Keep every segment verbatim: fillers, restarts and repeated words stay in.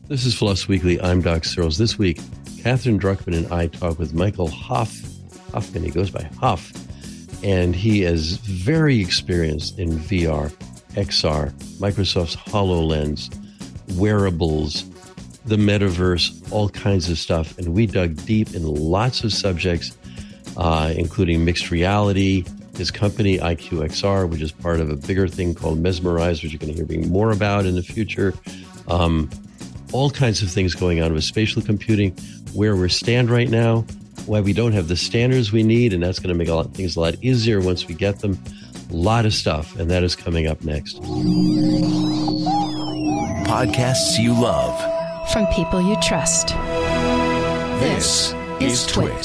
This is Floss Weekly. I'm Doc Searles. This week, Catherine Druckman and I talk with Michael Hoff. Hoffman, he goes by Hoff. And he is very experienced in V R, X R, Microsoft's HoloLens, wearables, the metaverse, all kinds of stuff. And we dug deep in lots of subjects, uh, including mixed reality, his company, I Q X R, which is part of a bigger thing called Mesmerize, which you're going to hear more about in the future. Um, all kinds of things going on with spatial computing, where we stand right now, why we don't have the standards we need, and that's going to make a lot of things a lot easier once we get them. A lot of stuff, and that is coming up next. Podcasts you love. From people you trust. This, this is Twit.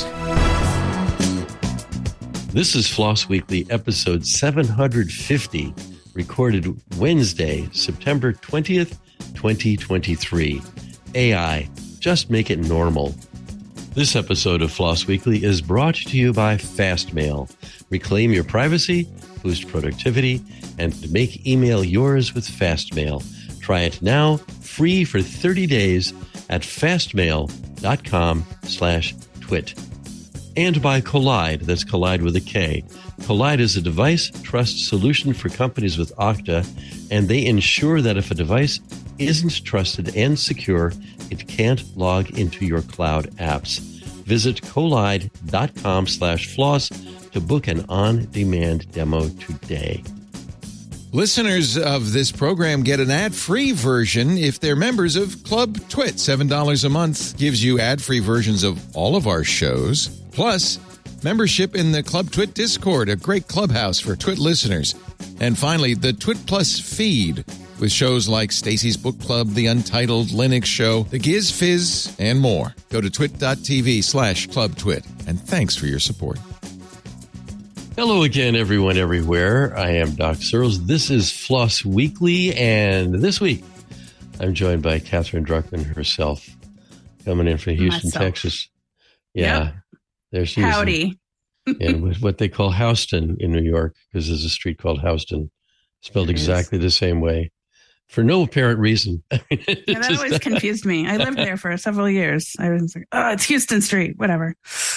This is Floss Weekly, episode seven hundred fifty, recorded Wednesday, September twentieth, twenty twenty-three. A I, just make it normal. This episode of Floss Weekly is brought to you by Fastmail. Reclaim your privacy, boost productivity, and make email yours with Fastmail. Try it now, free for thirty days at fastmail.com slash twit. And by Kolide, that's Collide with a K. Kolide is a device trust solution for companies with Okta, and they ensure that if a device isn't trusted and secure, it can't log into your cloud apps. Visit kolide.com slash floss to book an on-demand demo today. Listeners of this program get an ad-free version if they're members of Club Twit. seven dollars a month gives you ad-free versions of all of our shows, plus membership in the Club Twit Discord, a great clubhouse for Twit listeners. And finally, the Twit Plus feed, with shows like Stacy's Book Club, The Untitled Linux Show, The Giz Fizz, and more. Go to twit.tv slash clubtwit. And thanks for your support. Hello again, everyone, everywhere. I am Doc Searles. This is Floss Weekly, and this week I'm joined by Catherine Druckman herself, coming in from Houston, Myself. Texas. Yeah, Yep. there she is. Howdy. And what they call Houston in New York, because there's a street called Houston, spelled There is. exactly the same way, for no apparent reason. Yeah, that always confused me. I lived there for several years. I was like, oh, it's Houston Street, whatever.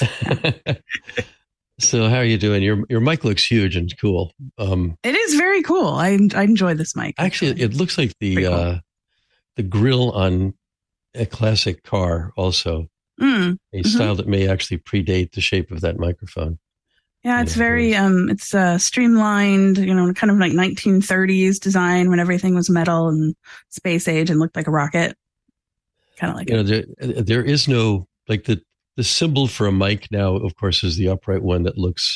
So how are you doing? Your your mic looks huge and cool. Um, It is very cool. I I enjoy this mic. actually, it looks like the Pretty cool. uh, the grill on a classic car, also Mm, a Mhm. style that may actually predate the shape of that microphone. yeah, it's Yeah, very um, it's uh, streamlined. You know, kind of like nineteen thirties design when everything was metal and space age and looked like a rocket. Kind of like You know, it. there there is no, like, the the symbol for a mic now, of course, is the upright one that looks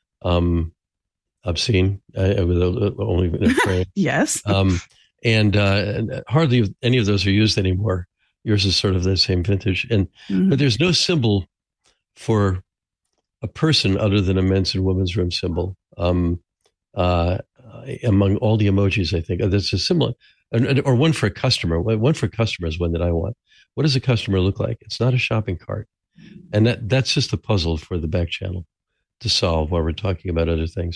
um, obscene, uh, with a, only in a frame. Yes. um, and uh, hardly any of those are used anymore. Yours is sort of the same vintage, and Mhm. but there's no symbol for a person other than a men's and women's room symbol. Um, uh, among all the emojis, I think that's a similar, or one for a customer. One for a customer is one that I want. What does a customer look like? It's not a shopping cart, and that that's just a puzzle for the back channel to solve while we're talking about other things.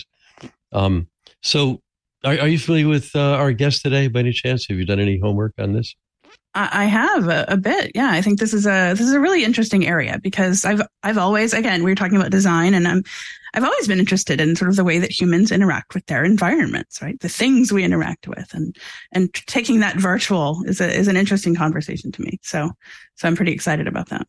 Um, so, are, are you familiar with uh, our guest today, by any chance? Have you done any homework on this? I I have a, a bit. Yeah, I think this is a this is a really interesting area because I've I've always, again, we were talking about design, and I'm I've always been interested in sort of the way that humans interact with their environments, right? The things we interact with, and and taking that virtual is a is an interesting conversation to me. So so I'm pretty excited about that.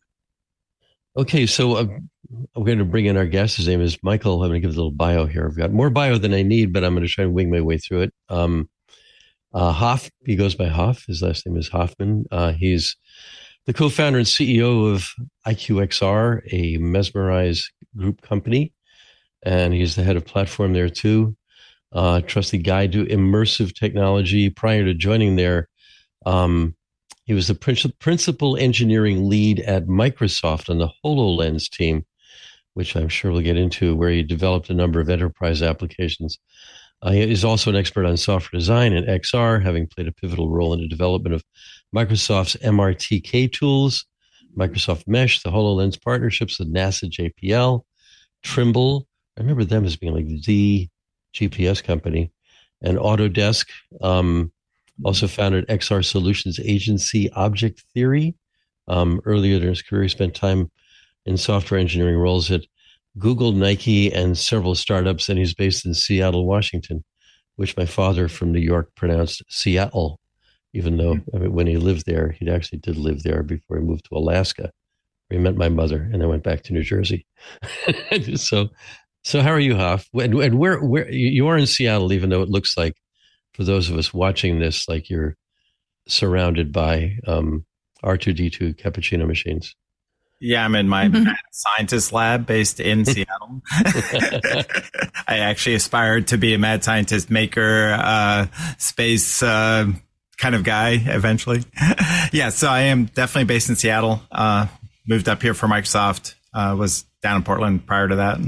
Okay, so uh, I'm going to bring in our guest. His name is Michael. I'm going to give a little bio here. I've got more bio than I need, but I'm going to try and wing my way through it. Um, uh, Hoff, he goes by Hoff. His last name is Hoffman. Uh, he's the co-founder and C E O of I Q X R, a Mesmerize group company, and he's the head of platform there too. Uh, trusted guide to immersive technology. Prior to joining there, um, he was the princi- principal engineering lead at Microsoft on the HoloLens team, which I'm sure we'll get into, where he developed a number of enterprise applications. Uh, he is also an expert on software design and X R, having played a pivotal role in the development of Microsoft's M R T K tools, Microsoft Mesh, the HoloLens partnerships, the NASA J P L, Trimble. I remember them as being like the G P S company, and Autodesk. Um, Also founded X R Solutions Agency Object Theory. Um, earlier in his career, he spent time in software engineering roles at Google, Nike, and several startups, and he's based in Seattle, Washington, which my father from New York pronounced Seattle, even though I mean, when he lived there, he actually did live there before he moved to Alaska, where he met my mother, and then went back to New Jersey. so, so how are you, Hoff? And, and where, where you are in Seattle, even though it looks like, for those of us watching this, like you're surrounded by um, R two D two cappuccino machines. Yeah, I'm in my mad scientist lab based in Seattle. I actually aspired to be a mad scientist maker, uh, space uh, kind of guy eventually. Yeah, so I am definitely based in Seattle. Uh, moved up here for Microsoft. Uh, was down in Portland prior to that.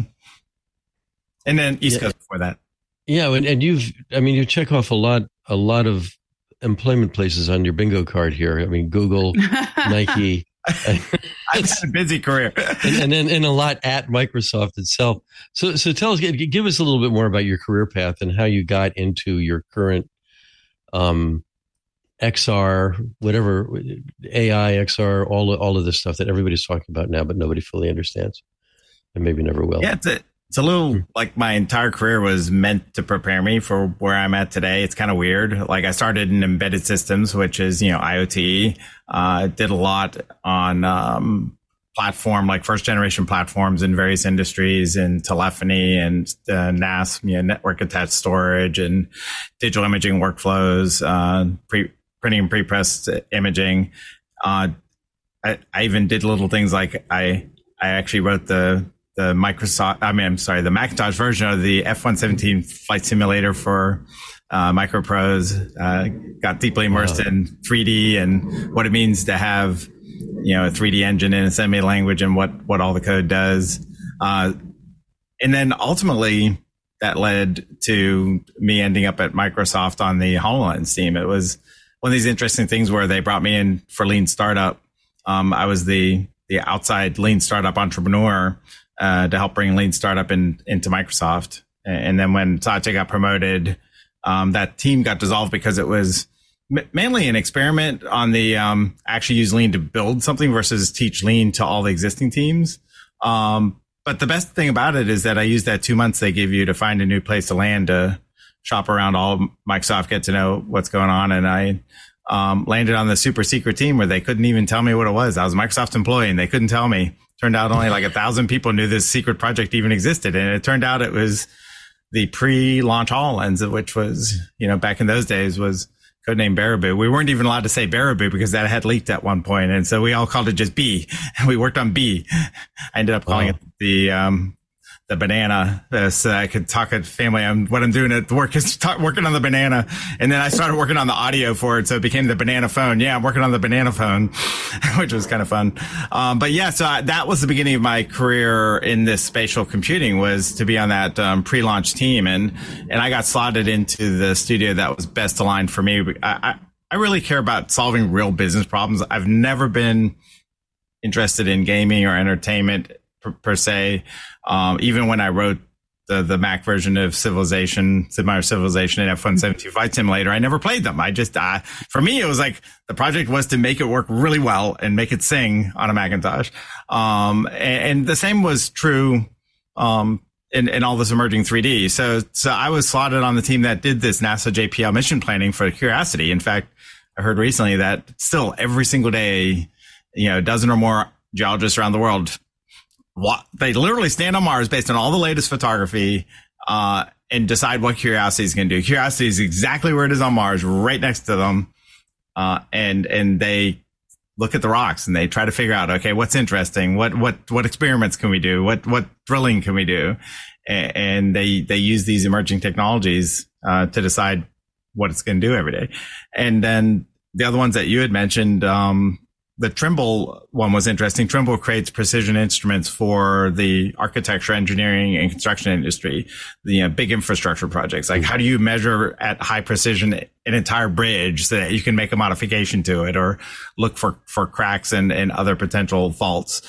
And then East yeah. Coast before that. Yeah, and, and you've, I mean, you check off a lot, a lot of employment places on your bingo card here. I mean, Google, Nike. I've had a busy career. and, and then and a lot at Microsoft itself. So so tell us, give us a little bit more about your career path and how you got into your current um, X R, whatever, A I, X R, all, all of this stuff that everybody's talking about now, but nobody fully understands and maybe never will. Yeah, it's a, it's a little like my entire career was meant to prepare me for where I'm at today. It's kind of weird. Like I started in embedded systems, which is, you know, IoT. Uh, did a lot on um, platform, like first generation platforms in various industries and telephony and uh, N A S, you know, network attached storage and digital imaging workflows, uh, pre printing and pre-pressed imaging. Uh, I, I even did little things like I, I actually wrote the, the Microsoft, I mean, I'm sorry, the Macintosh version of the F one seventeen flight simulator for uh, MicroProse. Uh, got deeply immersed wow. in three D and what it means to have, you know, a three D engine in a semi language and what, what all the code does. Uh, and then ultimately that led to me ending up at Microsoft on the HoloLens team. It was one of these interesting things where they brought me in for Lean Startup. Um, I was the, the outside Lean Startup entrepreneur, uh, to help bring Lean Startup in, into Microsoft. And then when Satya got promoted, um, that team got dissolved because it was m- mainly an experiment on the, um, actually use Lean to build something versus teach Lean to all the existing teams. Um, but the best thing about it is that I used that two months they give you to find a new place to land, to shop around all of Microsoft, get to know what's going on. And I, um, landed on the super secret team where they couldn't even tell me what it was. I was a Microsoft employee and they couldn't tell me. Turned out only like a thousand people knew this secret project even existed. And it turned out it was the pre-launch HoloLens, which was, you know, back in those days was codenamed Baraboo. We weren't even allowed to say Baraboo because that had leaked at one point. And so we all called it just B. And we worked on B. I ended up calling wow. it the, um, the banana, uh, so I could talk at family on what I'm doing at work is talk, working on the banana. And then I started working on the audio for it. So it became the banana phone. Yeah, I'm working on the banana phone, which was kind of fun. Um, but yeah, so I, that was the beginning of my career in this spatial computing, was to be on that um, pre-launch team. And, and I got slotted into the studio that was best aligned for me. I, I, I really care about solving real business problems. I've never been interested in gaming or entertainment per, per se. Um, even when I wrote the, the Mac version of Civilization, Sid Meier's Civilization and F one seventeen Flight Simulator, I never played them. I just, uh, for me, it was like the project was to make it work really well and make it sing on a Macintosh. Um, and, and the same was true, um, in, in all this emerging three D. So, so I was slotted on the team that did this NASA J P L mission planning for Curiosity. In fact, I heard recently that still every single day, you know, a dozen or more geologists around the world, what, they literally stand on Mars based on all the latest photography, uh, and decide what Curiosity is going to do. Curiosity is exactly where it is on Mars, right next to them. Uh, and, and they look at the rocks and they try to figure out, okay, what's interesting? What, what, what experiments can we do? What, what drilling can we do? And, and they, they use these emerging technologies, uh, to decide what it's going to do every day. And then the other ones that you had mentioned, um, the Trimble one was interesting. Trimble creates precision instruments for the architecture, engineering, and construction industry, the you know, big infrastructure projects. Like, how do you measure at high precision an entire bridge so that you can make a modification to it or look for, for cracks and, and other potential faults?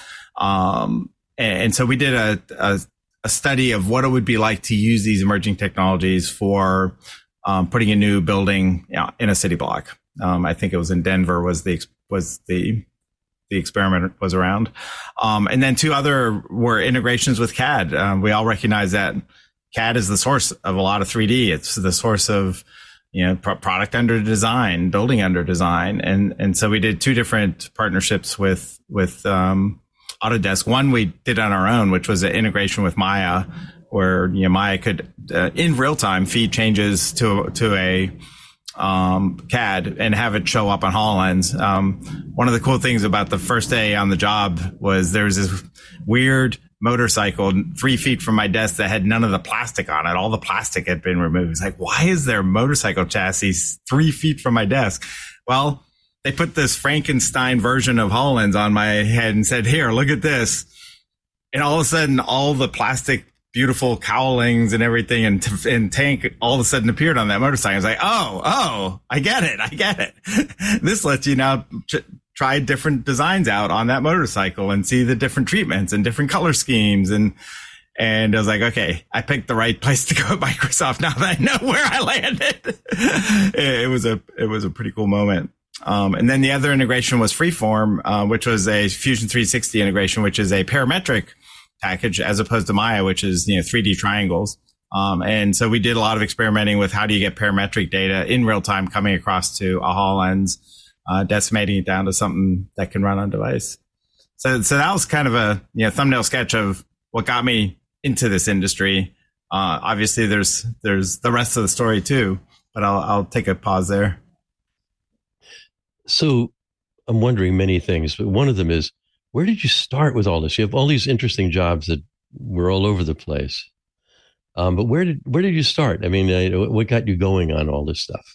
Um, and, and so we did a, a, a study of what it would be like to use these emerging technologies for um, putting a new building, you know, in a city block. Um, I think it was in Denver was the was the the experiment was around. Um, and then two other were integrations with C A D. Um, we all recognize that C A D is the source of a lot of three D. It's the source of, you know, pro- product under design, building under design. And, and so we did two different partnerships with, with, um, Autodesk. One we did on our own, which was an integration with Maya, where, you know, Maya could, uh, in real time feed changes to, to a, um, C A D and have it show up on HoloLens. Um, one of the cool things about the first day on the job was there was this weird motorcycle three feet from my desk that had none of the plastic on it. All the plastic had been removed. It's like, why is there a motorcycle chassis three feet from my desk? Well, they put this Frankenstein version of HoloLens on my head and said, here, look at this. And all of a sudden, all the plastic, beautiful cowlings and everything and, t- and tank all of a sudden appeared on that motorcycle. I was like, oh, oh, I get it. I get it. This lets you now ch- try different designs out on that motorcycle and see the different treatments and different color schemes. And, and I was like, okay, I picked the right place to go at Microsoft now that I know where I landed. it, it was a, it was a pretty cool moment. Um, and then the other integration was Freeform, uh, which was a Fusion three sixty integration, which is a parametric package as opposed to Maya, which is, you know, three D triangles. Um, and so we did a lot of experimenting with how do you get parametric data in real time coming across to a HoloLens, uh, decimating it down to something that can run on device. So, so that was kind of a, you know, thumbnail sketch of what got me into this industry. Uh, obviously there's, there's the rest of the story too, but I'll, I'll take a pause there. So I'm wondering many things, but one of them is, where did you start with all this? You have all these interesting jobs that were all over the place. Um, but where did where did you start? I mean, uh, what got you going on all this stuff?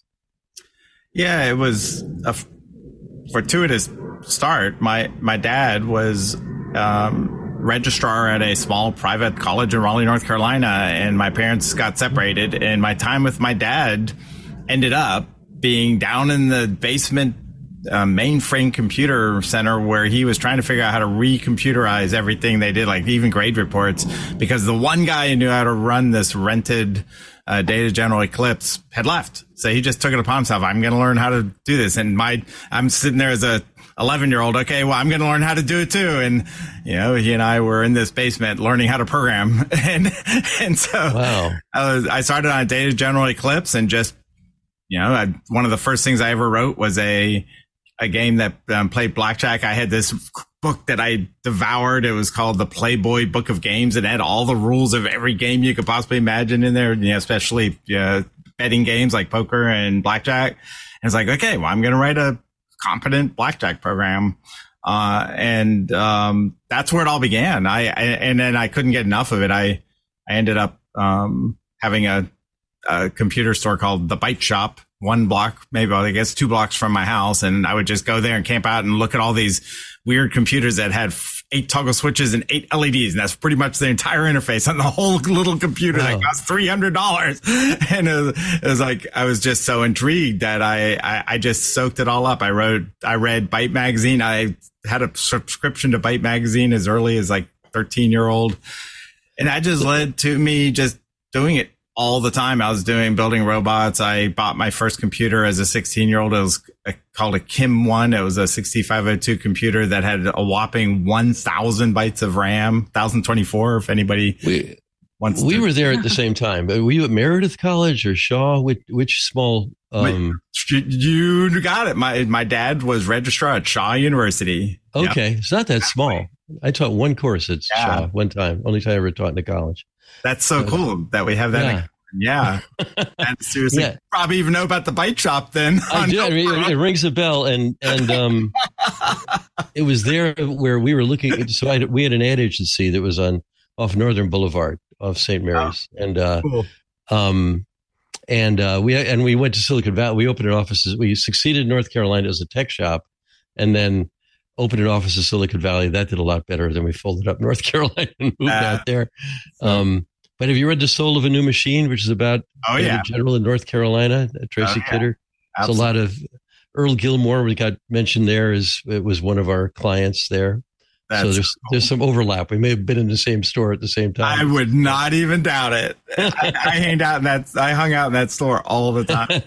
Yeah, it was a f- fortuitous start. My my dad was um, registrar at a small private college in Raleigh, North Carolina, and my parents got separated. And my time with my dad ended up being down in the basement Uh, mainframe computer center where he was trying to figure out how to re-computerize everything they did, like even grade reports, because the one guy who knew how to run this rented uh, Data General Eclipse had left. So he just took it upon himself. I'm going to learn how to do this. And my, I'm sitting there as a eleven year old. Okay, well, I'm going to learn how to do it too. And, you know, he and I were in this basement learning how to program. and, and so wow. I, was, I started on Data General Eclipse and just, you know, I, one of the first things I ever wrote was a, a game that um, played blackjack. I had this book that I devoured. It was called the Playboy Book of Games. It had all the rules of every game you could possibly imagine in there, you know, especially uh, betting games like poker and blackjack. And it's like, okay, well, I'm going to write a competent blackjack program. Uh, and um, that's where it all began. I, I and then I couldn't get enough of it. I I ended up um, having a, a computer store called The Byte Shop, one block, maybe I guess two blocks from my house. And I would just go there and camp out and look at all these weird computers that had eight toggle switches and eight L E Ds. And that's pretty much the entire interface on the whole little computer. Wow. That cost three hundred dollars. And it was, it was like, I was just so intrigued that I, I, I just soaked it all up. I wrote, I read Byte Magazine. I had a subscription to Byte Magazine as early as like thirteen year old. And that just led to me just doing it all the time. I was doing building robots. I bought my first computer as a sixteen year old. It was a, called a Kim one. It was a sixty-five oh two computer that had a whopping one thousand bytes of RAM, one thousand twenty-four if anybody we, wants we to. were there at the same time. Were you at Meredith College or Shaw? Which, which small? Um... You got it. My, my dad was registrar at Shaw University. Okay. Yep. It's not that small. I taught one course at yeah. Shaw one time. Only time I ever taught in a college. That's so uh, cool that we have that. Yeah. yeah. And seriously, yeah. probably even know about the Byte Shop then. I do. I mean, it, it rings a bell. And, and, um, it was there where we were looking. So I, we had an ad agency that was on off Northern Boulevard off Saint Mary's. Oh, and, uh, cool. um, and, uh, we, and we went to Silicon Valley. We opened an office. We succeeded in North Carolina as a tech shop and then opened an office in Silicon Valley. That did a lot better than we folded up North Carolina and moved uh, out there. Um, But have you read The Soul of a New Machine, which is about oh, yeah. General in North Carolina, Tracy oh, yeah. Kidder? It's a lot of Earl Gilmore. We got mentioned there as it was one of our clients there. That's so there's cool. there's some overlap. We may have been in the same store at the same time. I would not even doubt it. I, I hanged out in that. I hung out in that store all the time.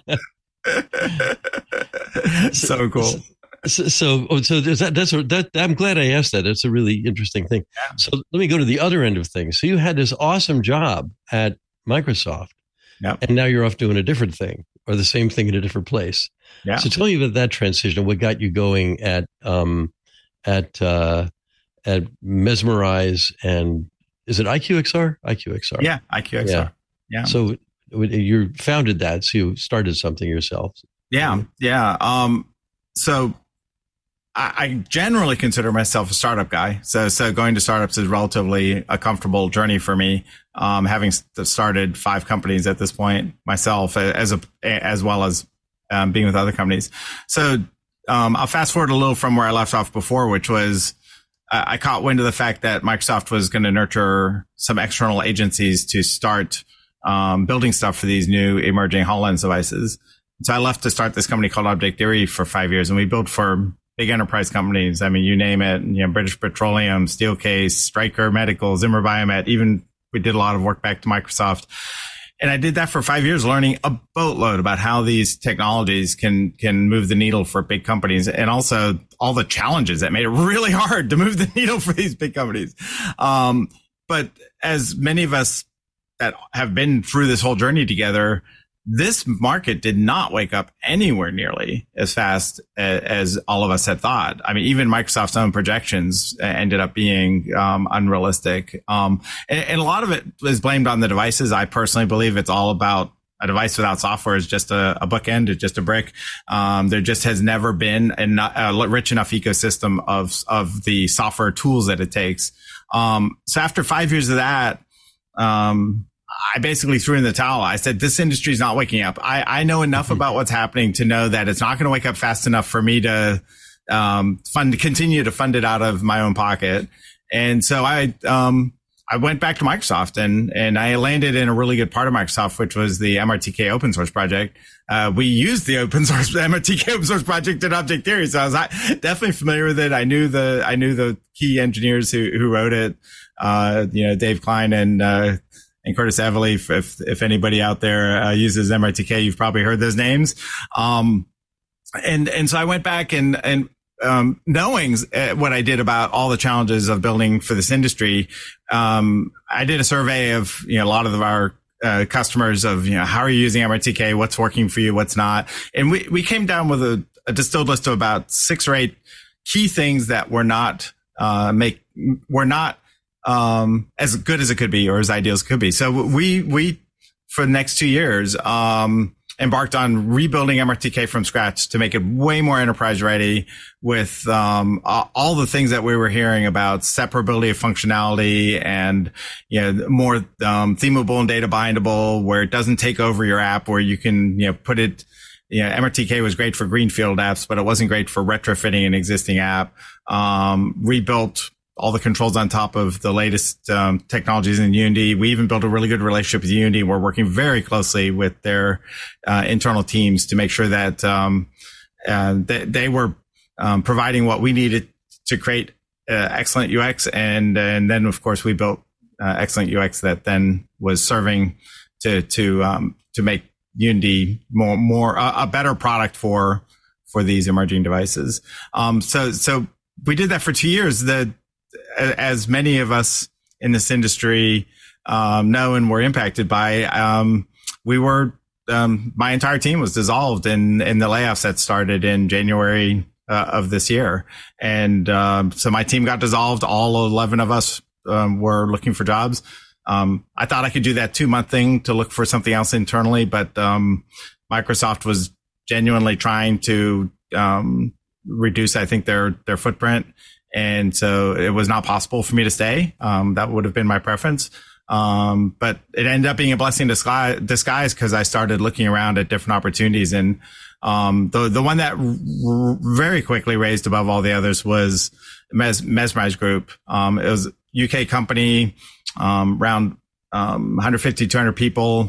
So cool. So, so, so there's that, that's that. I'm glad I asked that. That's a really interesting thing. Yeah. So let me go to the other end of things. So you had this awesome job at Microsoft, Yep. and now you're off doing a different thing or the same thing in a different place. Yeah. So tell me about that transition. What got you going at um, at uh, at Mesmerize, and is it I Q X R? I Q X R. Yeah, I Q X R. Yeah. Yeah. So you founded that. So you started something yourself. Yeah. Yeah. Um, so I, I generally consider myself a startup guy. So, so going to startups is relatively a comfortable journey for me. Um, having started five companies at this point myself, as a, as well as um, being with other companies. So, um, I'll fast forward a little from where I left off before, which was I caught wind of the fact that Microsoft was going to nurture some external agencies to start um, building stuff for these new emerging HoloLens devices. So I left to start this company called Object Theory for five years, and we built for big enterprise companies. I mean, you name it, you know, British Petroleum, Steelcase, Stryker Medical, Zimmer Biomet. Even we did a lot of work back to Microsoft. And I did that for five years, learning a boatload about how these technologies can can move the needle for big companies, and also all the challenges that made it really hard to move the needle for these big companies. Um, but as many of us that have been through this whole journey together, this market did not wake up anywhere nearly as fast as, as all of us had thought. I mean, even Microsoft's own projections ended up being um, unrealistic. Um, and, and a lot of it is blamed on the devices. I personally believe it's all about a device without software is just a, a bookend. It's just a brick. Um, there just has never been a, a rich enough ecosystem of, of the software tools that it takes. Um, so after five years of that, um, I basically threw in the towel. I said, this industry is not waking up. I, I know enough about what's happening to know that it's not going to wake up fast enough for me to um, fund, continue to fund it out of my own pocket. And so I, um, I went back to Microsoft, and, and I landed in a really good part of Microsoft, which was the M R T K open source project. Uh, we used the open source M R T K open source project in Object Theory. So I was definitely familiar with it. I knew the, I knew the key engineers who, who wrote it. Uh, you know, Dave Klein and, uh, and Curtis Evely. If, if, if anybody out there uh, uses M R T K, you've probably heard those names. Um, and, and so I went back and, and, um, knowing what I did about all the challenges of building for this industry, um, I did a survey of, you know, a lot of our uh, customers of, you know, how are you using M R T K? What's working for you? What's not? And we, we came down with a, a distilled list of about six or eight key things that were not, uh, make, were not, um, as good as it could be or as ideal as it could be. So we, we, for the next two years, um, embarked on rebuilding M R T K from scratch to make it way more enterprise ready with, um, all the things that we were hearing about separability of functionality and, you know, more, um, themable and data bindable, where it doesn't take over your app, where you can, you know, put it, you know, M R T K was great for greenfield apps, but it wasn't great for retrofitting an existing app. Um, rebuilt all the controls on top of the latest um, technologies in Unity. We even built a really good relationship with Unity. We're working very closely with their uh, internal teams to make sure that um, uh, they, they were um, providing what we needed to create uh, excellent U X. And, and then, of course, we built uh, excellent U X that then was serving to to um, to make Unity more more uh, a better product for for these emerging devices. Um, so so we did that for two years. The as many of us in this industry um, know and were impacted by, um, we were, um, my entire team was dissolved in, in the layoffs that started in January uh, of this year. And um, so my team got dissolved. All eleven of us um, were looking for jobs. Um, I thought I could do that two month thing to look for something else internally, but um, Microsoft was genuinely trying to um, reduce, I think, their their footprint. And so it was not possible for me to stay. Um, that would have been my preference. Um, but it ended up being a blessing disguise because I started looking around at different opportunities. And, um, the, the one that r- very quickly raised above all the others was Mes- Mesmerize Group. Um, it was a U K company, um, around, um, one hundred fifty, two hundred people.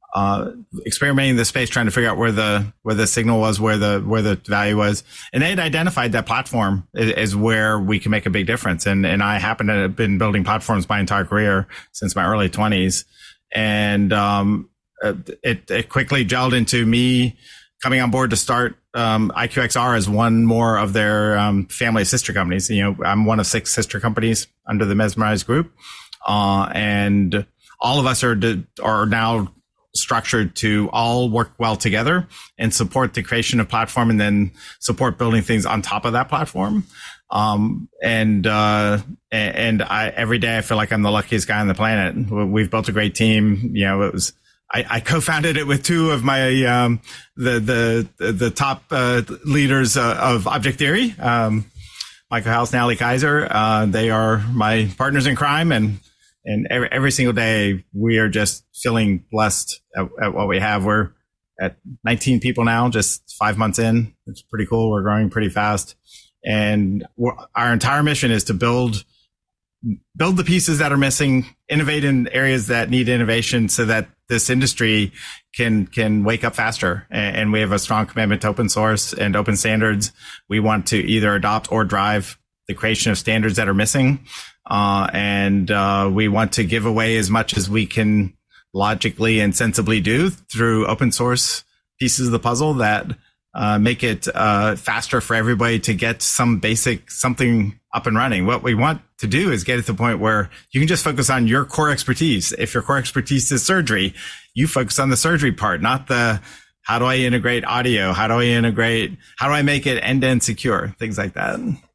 uh, experimenting the space, trying to figure out where the where the signal was, where the where the value was, and they had identified that platform is, is where we can make a big difference. And and I happen to have been building platforms my entire career since my early twenties, and um, it it quickly gelled into me coming on board to start um, I Q X R as one more of their um, family of sister companies. You know, I'm one of six sister companies under the Mesmerize group, uh, and all of us are are now structured to all work well together and support the creation of platform, and then support building things on top of that platform. Um, and uh, and I every day I feel like I'm the luckiest guy on the planet. We've built a great team. You know, it was. I, I co-founded it with two of my um, the the the top uh, leaders uh, of object theory, um, Michael House and Ali Kaiser. Uh, they are my partners in crime, and and every, every single day we are just feeling blessed at, at what we have. We're at nineteen people now, just five months in. It's pretty cool. We're growing pretty fast, and we're, our entire mission is to build. build the pieces that are missing, innovate in areas that need innovation so that this industry can, can wake up faster. And, and we have a strong commitment to open source and open standards. We want to either adopt or drive the creation of standards that are missing. Uh, and, uh, we want to give away as much as we can logically and sensibly do through open source pieces of the puzzle that, uh, make it, uh, faster for everybody to get some basic something up and running. What we want to do is get it to the point where you can just focus on your core expertise. If your core expertise is surgery, you focus on the surgery part, not the how do I integrate audio? How do I integrate? How do I make it end-to-end secure? Things like that.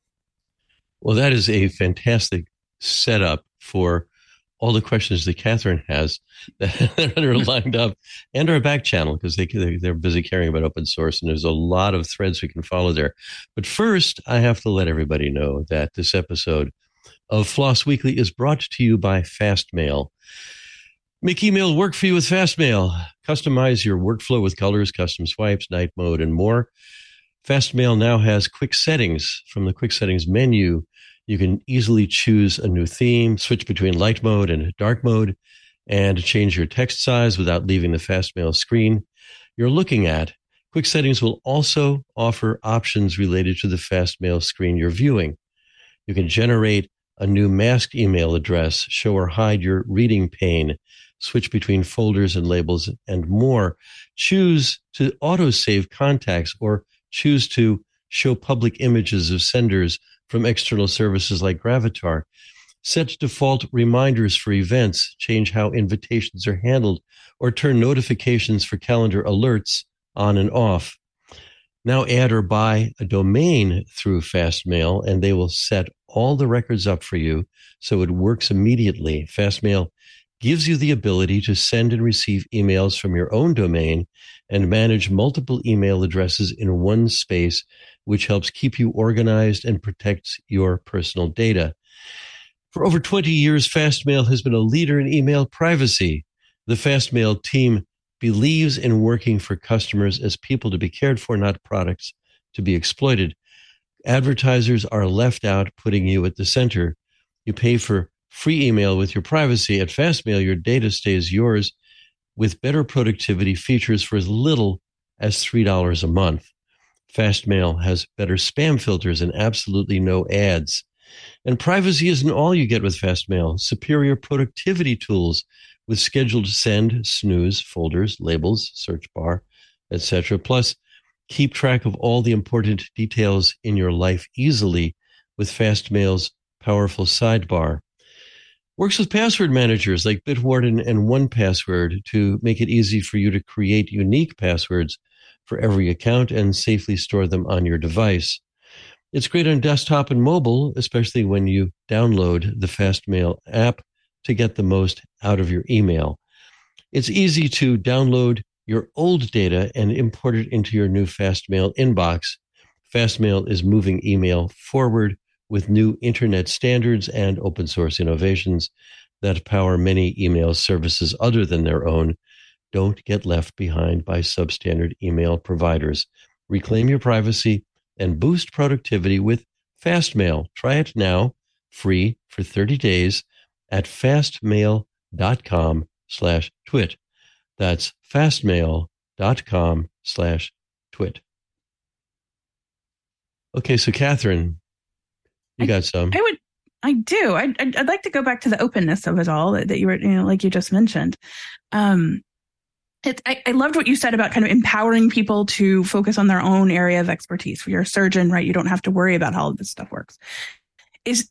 Well, that is a fantastic setup for all the questions that Catherine has that are lined up, and our back channel, because they, they're busy caring about open source, and there's a lot of threads we can follow there. But first, I have to let everybody know that this episode of Floss Weekly is brought to you by Fastmail. Make email work for you with Fastmail. Customize your workflow with colors, custom swipes, night mode, and more. Fastmail now has quick settings. From the quick settings menu, you can easily choose a new theme, switch between light mode and dark mode, and change your text size without leaving the Fastmail screen you're looking at. Quick settings will also offer options related to the Fastmail screen you're viewing. You can generate a new masked email address, show or hide your reading pane, switch between folders and labels, and more. Choose to auto-save contacts or choose to show public images of senders from external services like Gravatar. Set default reminders for events, change how invitations are handled, or turn notifications for calendar alerts on and off. Now add or buy a domain through Fastmail, and they will set all the records up for you so it works immediately. Fastmail gives you the ability to send and receive emails from your own domain and manage multiple email addresses in one space, which helps keep you organized and protects your personal data. For over twenty years, Fastmail has been a leader in email privacy. The Fastmail team believes in working for customers as people to be cared for, not products to be exploited. Advertisers are left out, putting you at the center. You pay for free email with your privacy. At Fastmail, your data stays yours with better productivity features for as little as three dollars a month. Fastmail has better spam filters and absolutely no ads. And privacy isn't all you get with Fastmail. Superior productivity tools with scheduled send, snooze, folders, labels, search bar, et cetera. Plus, keep track of all the important details in your life easily with Fastmail's powerful sidebar. Works with password managers like Bitwarden and one Password to make it easy for you to create unique passwords for every account and safely store them on your device. It's great on desktop and mobile, especially when you download the Fastmail app to get the most out of your email. It's easy to download your old data and import it into your new Fastmail inbox. Fastmail is moving email forward with new internet standards and open source innovations that power many email services other than their own. Don't get left behind by substandard email providers. Reclaim your privacy and boost productivity with Fastmail. Try it now, free for thirty days at fastmail.com slash twit. That's fastmail.com slash twit. Okay, so Catherine, you I, got some. I would, I do. I'd, I'd, I'd like to go back to the openness of it all that, that you were, you know, like you just mentioned. Um, it, I, I loved what you said about kind of empowering people to focus on their own area of expertise. If you're a surgeon, right, you don't have to worry about how all this stuff works. Is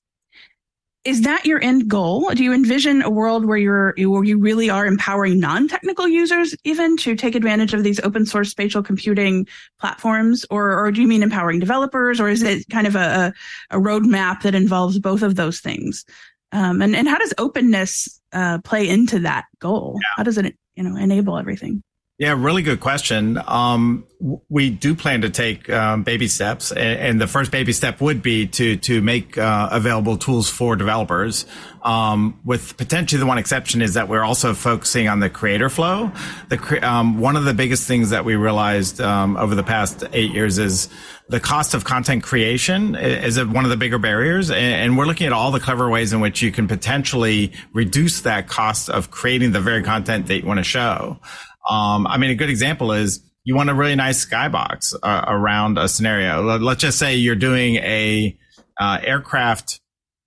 Is that your end goal? Do you envision a world where you're where you really are empowering non-technical users even to take advantage of these open source spatial computing platforms, or or do you mean empowering developers, or is it kind of a a roadmap that involves both of those things? Um, and and how does openness uh, play into that goal? Yeah. How does it you know enable everything? Yeah, really good question. Um, we do plan to take um, baby steps, and, and the first baby step would be to to make uh, available tools for developers. Um, with potentially the one exception is that we're also focusing on the creator flow. The um, one of the biggest things that we realized um, over the past eight years is the cost of content creation is one of the bigger barriers, and we're looking at all the clever ways in which you can potentially reduce that cost of creating the very content that you want to show. Um, I mean, a good example is you want a really nice skybox uh, around a scenario. Let's just say you're doing a uh, aircraft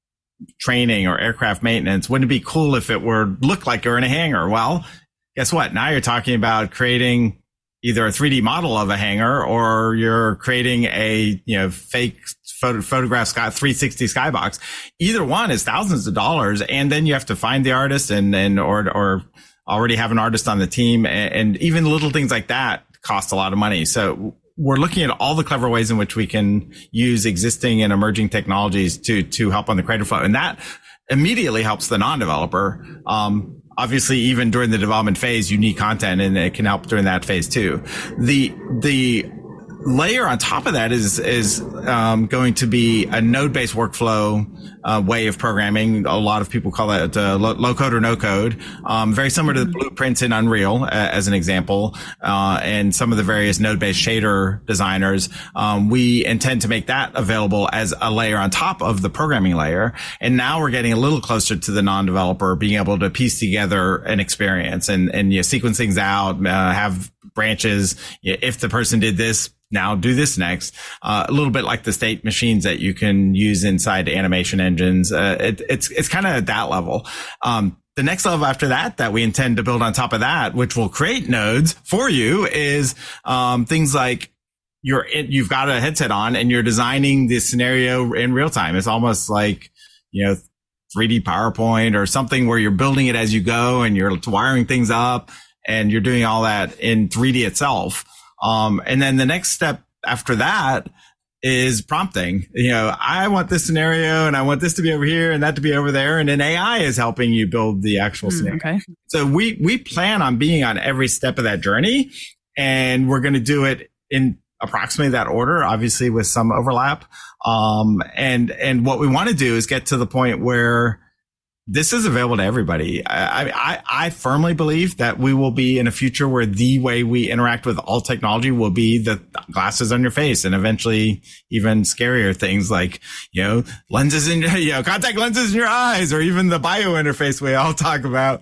training or aircraft maintenance. Wouldn't it be cool if it were looked like you're in a hangar? Well, guess what? Now you're talking about creating either a three D model of a hangar, or you're creating a you know fake photo, photograph sky three sixty skybox. Either one is thousands of dollars, and then you have to find the artist and and or or already have an artist on the team, and, and even little things like that cost a lot of money. So we're looking at all the clever ways in which we can use existing and emerging technologies to to help on the creator flow, and that immediately helps the non-developer. Um, obviously, even during the development phase, you need content, and it can help during that phase too. The the layer on top of that is is um, going to be a node-based workflow uh, way of programming. A lot of people call that uh, low code or no code. Um, very similar to the blueprints in Unreal, uh, as an example, uh, and some of the various node-based shader designers. Um, we intend to make that available as a layer on top of the programming layer. And now we're getting a little closer to the non-developer being able to piece together an experience and and you know, sequence things out, uh, have branches. If the person did this, now do this next. Uh, a little bit like the state machines that you can use inside animation engines. Uh, it, it's, it's kind of at that level. Um, the next level after that, that we intend to build on top of that, which will create nodes for you, is, um, things like you're, you've got a headset on and you're designing the scenario in real time. It's almost like, you know, three D PowerPoint or something where you're building it as you go and you're wiring things up and you're doing all that in three D itself. Um, and then the next step after that is prompting. You know, I want this scenario and I want this to be over here and that to be over there. And then A I is helping you build the actual mm, scenario. Okay. So we, we plan on being on every step of that journey, and we're going to do it in approximately that order, obviously with some overlap. Um, and, and what we want to do is get to the point where this is available to everybody. I, I, I firmly believe that we will be in a future where the way we interact with all technology will be the glasses on your face, and eventually even scarier things like, you know, lenses in your, you know, contact lenses in your eyes, or even the bio interface we all talk about,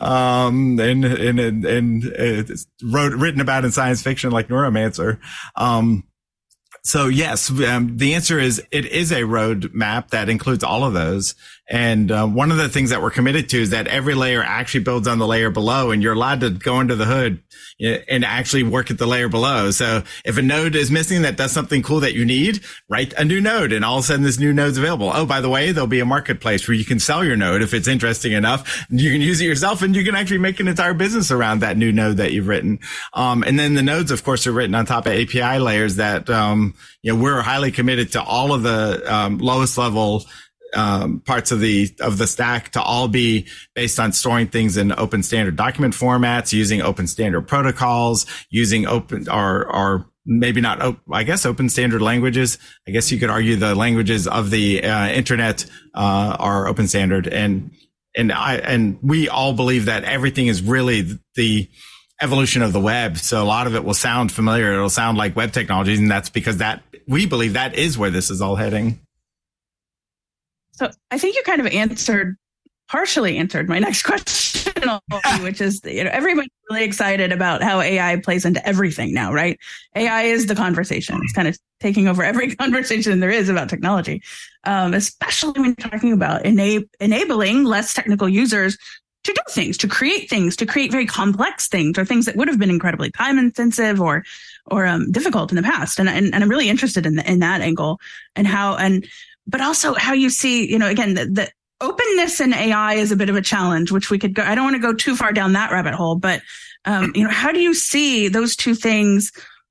um, and, and, and, and it's wrote, written about in science fiction like Neuromancer. Um, So yes, um, the answer is it is a roadmap that includes all of those. And uh, one of the things that we're committed to is that every layer actually builds on the layer below, and you're allowed to go into the hood and actually work at the layer below. So if a node is missing that does something cool that you need, write a new node, and all of a sudden this new node's available. Oh, by the way, there'll be a marketplace where you can sell your node if it's interesting enough. You can use it yourself, and you can actually make an entire business around that new node that you've written. Um, and then the nodes, of course, are written on top of A P I layers that, um, you know, we're highly committed to all of the um, lowest level um, parts of the of the stack to all be based on storing things in open standard document formats, using open standard protocols, using open or or maybe not, op- I guess, open standard languages. I guess you could argue the languages of the uh, internet uh, are open standard, and and I and we all believe that everything is really the evolution of the web. So a lot of it will sound familiar. It'll sound like web technologies, and that's because that we believe that is where this is all heading. So I think you kind of answered partially answered my next question, which is, you know, everybody's really excited about how A I plays into everything now, right? A I is the conversation. It's kind of taking over every conversation there is about technology, um, especially when you're talking about enab- enabling less technical users to do things, to create things, to create very complex things, or things that would have been incredibly time intensive or or um, difficult in the past. And, and and I'm really interested in the, in that angle, and how and but also how you see, you know, again, the, the openness in A I is a bit of a challenge, which we could go. I don't want to go too far down that rabbit hole, but um, you know, how do you see those two things?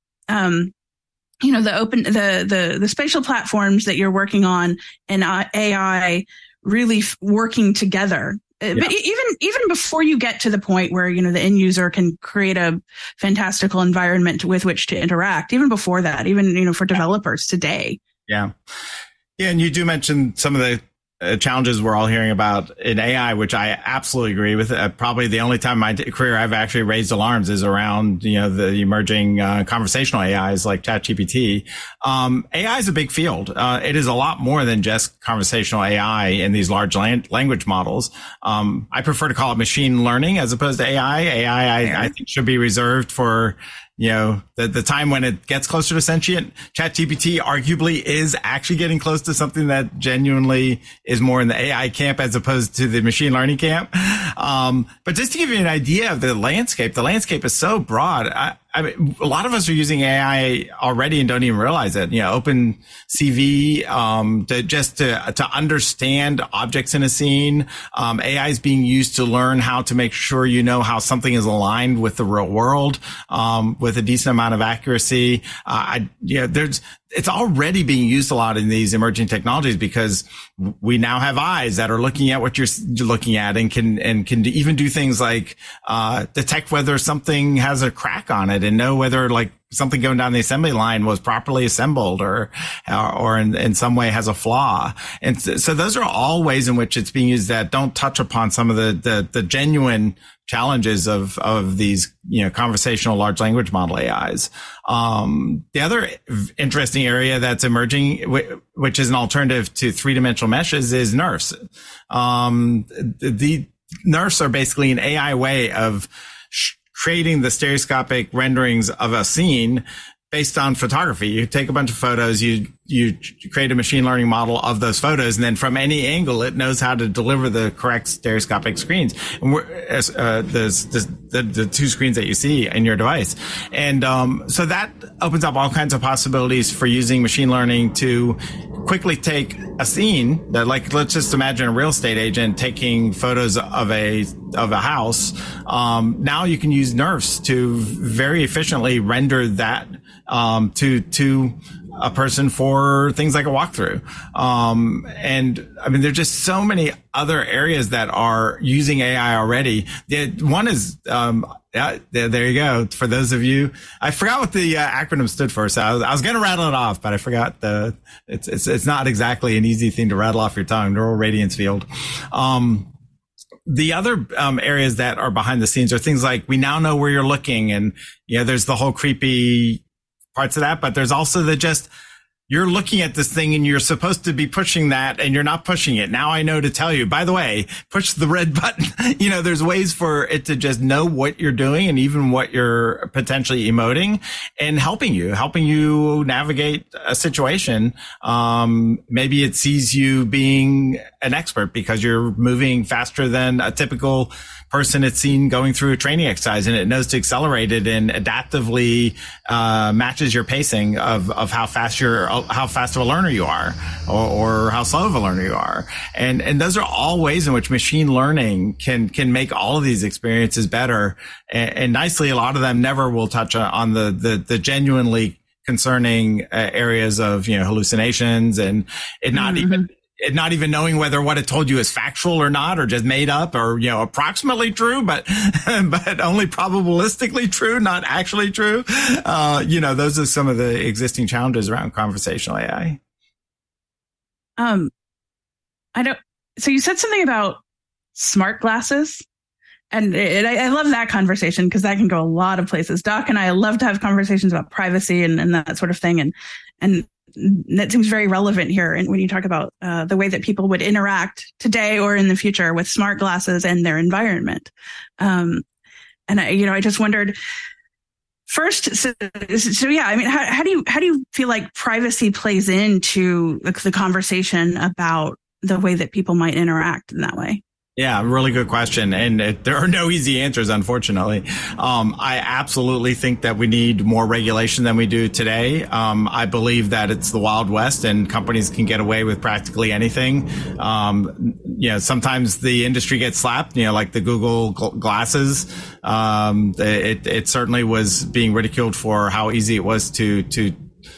Um, you know, the open the the the spatial platforms that you're working on and uh, A I really f- working together. Yeah. But even even before you get to the point where, you know, the end user can create a fantastical environment with which to interact, even before that, even, you know, for developers today. Yeah. Yeah. And you do mention some of the Uh, challenges we're all hearing about in A I, which I absolutely agree with. Uh, probably the only time in my t- career I've actually raised alarms is around, you know, the emerging uh, conversational A Is like ChatGPT. Um, A I is a big field. Uh, it is a lot more than just conversational A I in these large lan- language models. Um, I prefer to call it machine learning as opposed to A I. A I, I, I think, should be reserved for, you know, the, the time when it gets closer to sentient. ChatGPT arguably is actually getting close to something that genuinely is more in the A I camp as opposed to the machine learning camp. Um, but just to give you an idea of the landscape, the landscape is so broad. I, I mean, a lot of us are using A I already and don't even realize it. You know, OpenCV, um, to just to, to understand objects in a scene. Um, A I is being used to learn how to make sure you know how something is aligned with the real world, um, with a decent amount of accuracy. Uh, I, you know, there's, it's already being used a lot in these emerging technologies because we now have eyes that are looking at what you're looking at and can, and can even do things like, uh, detect whether something has a crack on it and know whether like something going down the assembly line was properly assembled or, or in, in some way has a flaw. And so those are all ways in which it's being used that don't touch upon some of the, the, the genuine challenges of, of these, you know, conversational large language model A Is. Um, the other interesting area that's emerging, which is an alternative to three dimensional meshes, is N E R Fs. Um, the, the N E R Fs are basically an A I way of sh- creating the stereoscopic renderings of a scene based on photography. You take a bunch of photos, you, you create a machine learning model of those photos, and then from any angle, it knows how to deliver the correct stereoscopic screens. And we're, uh, the, the, the two screens that you see in your device. And, um, so that opens up all kinds of possibilities for using machine learning to quickly take a scene that, like, let's just imagine a real estate agent taking photos of a, of a house. Um, now you can use N E R Fs to very efficiently render that, um, to, to, a person for things like a walkthrough. Um, and I mean, there's just so many other areas that are using A I already. The, one is, um, yeah, there, there you go. For those of you, I forgot what the uh, acronym stood for. So I was, I was going to rattle it off, but I forgot the, it's, it's, it's not exactly an easy thing to rattle off your tongue. Neural radiance field. Um, The other um, areas that are behind the scenes are things like we now know where you're looking, and you know, there's the whole creepy parts of that, but there's also the just you're looking at this thing and you're supposed to be pushing that and you're not pushing it. Now I know to tell you, by the way, push the red button. You know, there's ways for it to just know what you're doing and even what you're potentially emoting and helping you, helping you navigate a situation. Um, maybe it sees you being an expert because you're moving faster than a typical person it's seen going through a training exercise, and it knows to accelerate it and adaptively uh matches your pacing of of how fast you're how fast of a learner you are, or, or how slow of a learner you are. And and those are all ways in which machine learning can can make all of these experiences better. And, and nicely, a lot of them never will touch on the the, the genuinely concerning uh, areas of, you know, hallucinations and it not mm-hmm. even It not even knowing whether what it told you is factual or not, or just made up, or, you know, approximately true, but, but only probabilistically true, not actually true. Uh, you know, those are some of the existing challenges around conversational A I. Um, I don't, so you said something about smart glasses, and it, I, I love that conversation because that can go a lot of places. Doc and I love to have conversations about privacy and, and that sort of thing. And, and, that seems very relevant here. And when you talk about uh, the way that people would interact today or in the future with smart glasses and their environment. Um, and I, you know, I just wondered first. So, so yeah, I mean, how, how do you how do you feel like privacy plays into the, the conversation about the way that people might interact in that way? Yeah, really good question. And uh, there are no easy answers, unfortunately. Um, I absolutely think that we need more regulation than we do today. Um, I believe that it's the Wild West and companies can get away with practically anything. Um, you know, sometimes the industry gets slapped, you know, like the Google gl- glasses. Um, it, it certainly was being ridiculed for how easy it was to, to,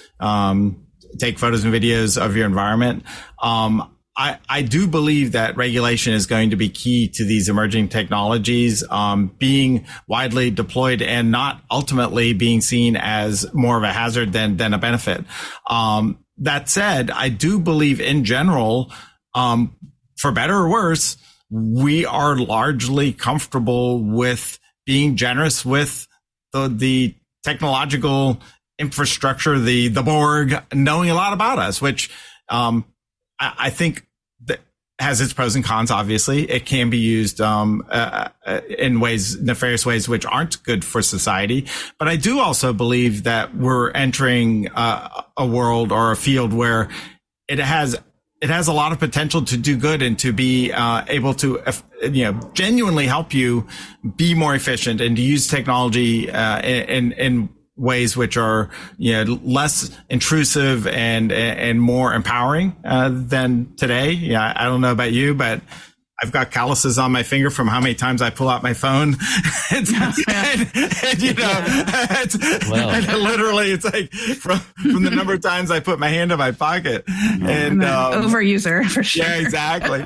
um, take photos and videos of your environment. Um, I, I do believe that regulation is going to be key to these emerging technologies, um, being widely deployed and not ultimately being seen as more of a hazard than, than a benefit. Um, that said, I do believe in general, um, for better or worse, we are largely comfortable with being generous with the, the technological infrastructure, the, the Borg knowing a lot about us, which, um, I, I think, that has its pros and cons. Obviously, it can be used um, uh, uh, in ways, nefarious ways, which aren't good for society. But I do also believe that we're entering uh, a world or a field where it has it has a lot of potential to do good and to be uh, able to, uh, you know, genuinely help you be more efficient and to use technology uh, in in ways which are, you know, less intrusive and and more empowering uh, than today. Yeah, I don't know about you, but I've got calluses on my finger from how many times I pull out my phone. and, and, and, you know, yeah. it's, wow. and literally it's like from, from the number of times I put my hand in my pocket. And um, overuser for sure. Yeah, exactly.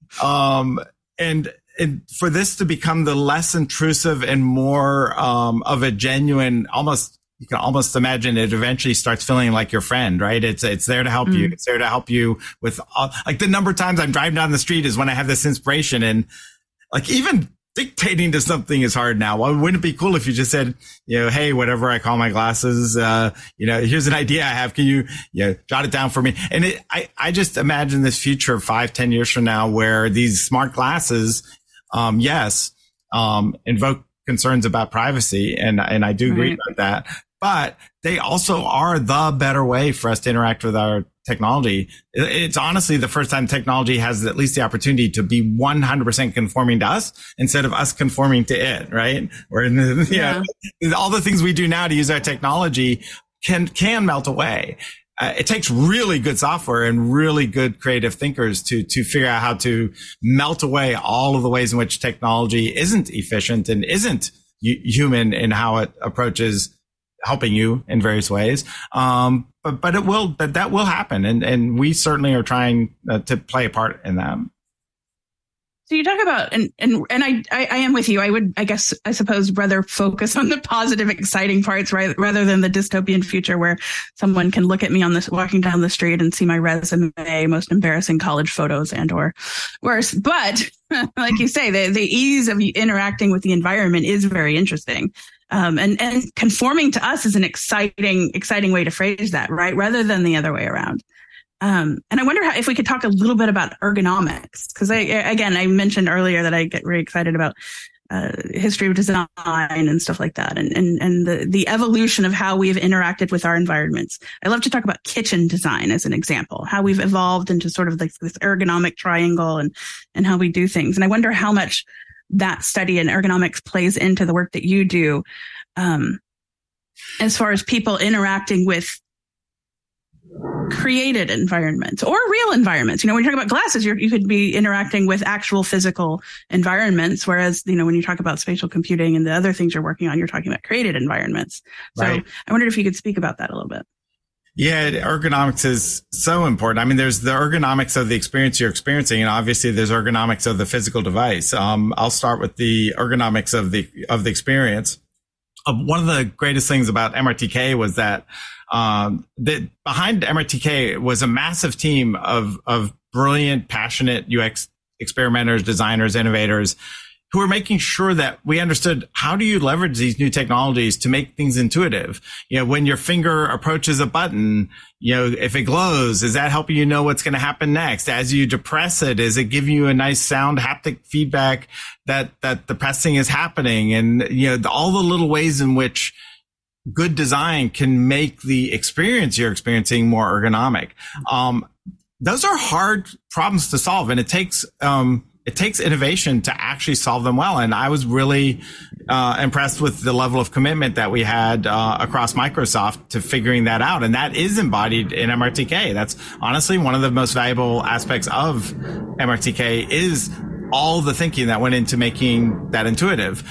um, and and for this to become the less intrusive and more um, of a genuine, almost, you can almost imagine it eventually starts feeling like your friend, right? It's, it's there to help mm. you. It's there to help you with all, like the number of times I'm driving down the street is when I have this inspiration, and like even dictating to something is hard now. Well, wouldn't it be cool if you just said, you know, hey, whatever I call my glasses, uh, you know, here's an idea I have. Can you, you know, jot it down for me? And it, I, I just imagine this future five, ten years from now where these smart glasses, um, yes, um, invoke concerns about privacy. And, and I do agree right. about that. But they also are the better way for us to interact with our technology. It's honestly the first time technology has at least the opportunity to be one hundred percent conforming to us instead of us conforming to it, right? Where in the, yeah. you know, all the things we do now to use our technology can, can melt away. Uh, it takes really good software and really good creative thinkers to, to figure out how to melt away all of the ways in which technology isn't efficient and isn't u- human in how it approaches helping you in various ways. Um, but, but it will, but that will happen. And, and we certainly are trying uh, to play a part in that. So you talk about, and, and, and I, I, I am with you. I would, I guess, I suppose rather focus on the positive, exciting parts, right? Rather than the dystopian future where someone can look at me on this, walking down the street and see my resume, most embarrassing college photos and or worse. But like you say, the, the ease of interacting with the environment is very interesting. Um, and, and conforming to us is an exciting, exciting way to phrase that, right? Rather than the other way around. Um, and I wonder how, if we could talk a little bit about ergonomics, because I, again, I mentioned earlier that I get very excited about uh, history of design and stuff like that, and and and the the evolution of how we've interacted with our environments. I love to talk about kitchen design as an example, how we've evolved into sort of like this ergonomic triangle and and how we do things. And I wonder how much that study in ergonomics plays into the work that you do, um, as far as people interacting with created environments or real environments. You know, when you talk about glasses, you're, you could be interacting with actual physical environments. Whereas, you know, when you talk about spatial computing and the other things you're working on, you're talking about created environments. So right. I wondered if you could speak about that a little bit. Yeah, ergonomics is so important. I mean, there's the ergonomics of the experience you're experiencing, and obviously there's ergonomics of the physical device. Um, I'll start with the ergonomics of the, of the experience. Uh, one of the greatest things about M R T K was that, um, that behind M R T K was a massive team of, of brilliant, passionate U X experimenters, designers, innovators, who were making sure that we understood how do you leverage these new technologies to make things intuitive. You know, when your finger approaches a button, you know, if it glows, is that helping you know what's going to happen next? As you depress it, is it giving you a nice sound haptic feedback that, that the pressing is happening? And, you know, all the little ways in which good design can make the experience you're experiencing more ergonomic. Um, those are hard problems to solve, and it takes, um, it takes innovation to actually solve them well. And I was really uh, impressed with the level of commitment that we had uh, across Microsoft to figuring that out. And that is embodied in M R T K. That's honestly one of the most valuable aspects of M R T K is all the thinking that went into making that intuitive.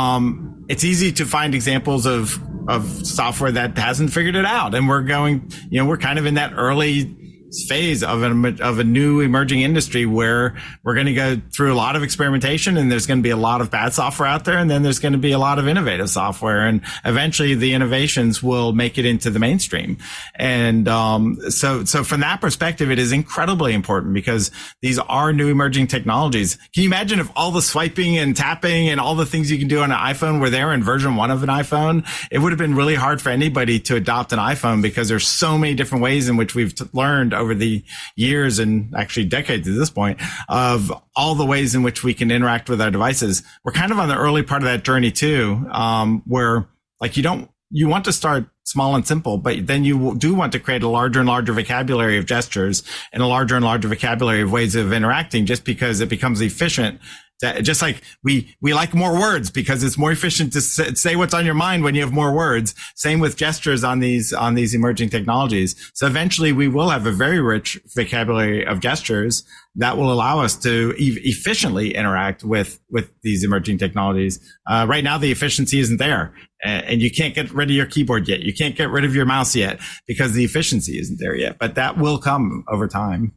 Um, it's easy to find examples of, of software that hasn't figured it out. And we're going, you know, we're kind of in that early phase of a, of a new emerging industry where we're going to go through a lot of experimentation, and there's going to be a lot of bad software out there. And then there's going to be a lot of innovative software, and eventually the innovations will make it into the mainstream. And, um, so, so from that perspective, it is incredibly important because these are new emerging technologies. Can you imagine if all the swiping and tapping and all the things you can do on an iPhone were there in version one of an iPhone? It would have been really hard for anybody to adopt an iPhone because there's so many different ways in which we've t- learned over the years and actually decades at this point of all the ways in which we can interact with our devices. We're kind of on the early part of that journey too, um, where like you don't, you want to start small and simple, but then you do want to create a larger and larger vocabulary of gestures and a larger and larger vocabulary of ways of interacting just because it becomes efficient. Just like we, we like more words because it's more efficient to say what's on your mind when you have more words. Same with gestures on these, on these emerging technologies. So eventually we will have a very rich vocabulary of gestures that will allow us to e- efficiently interact with, with these emerging technologies. Uh, right now the efficiency isn't there, and you can't get rid of your keyboard yet. You can't get rid of your mouse yet because the efficiency isn't there yet, but that will come over time.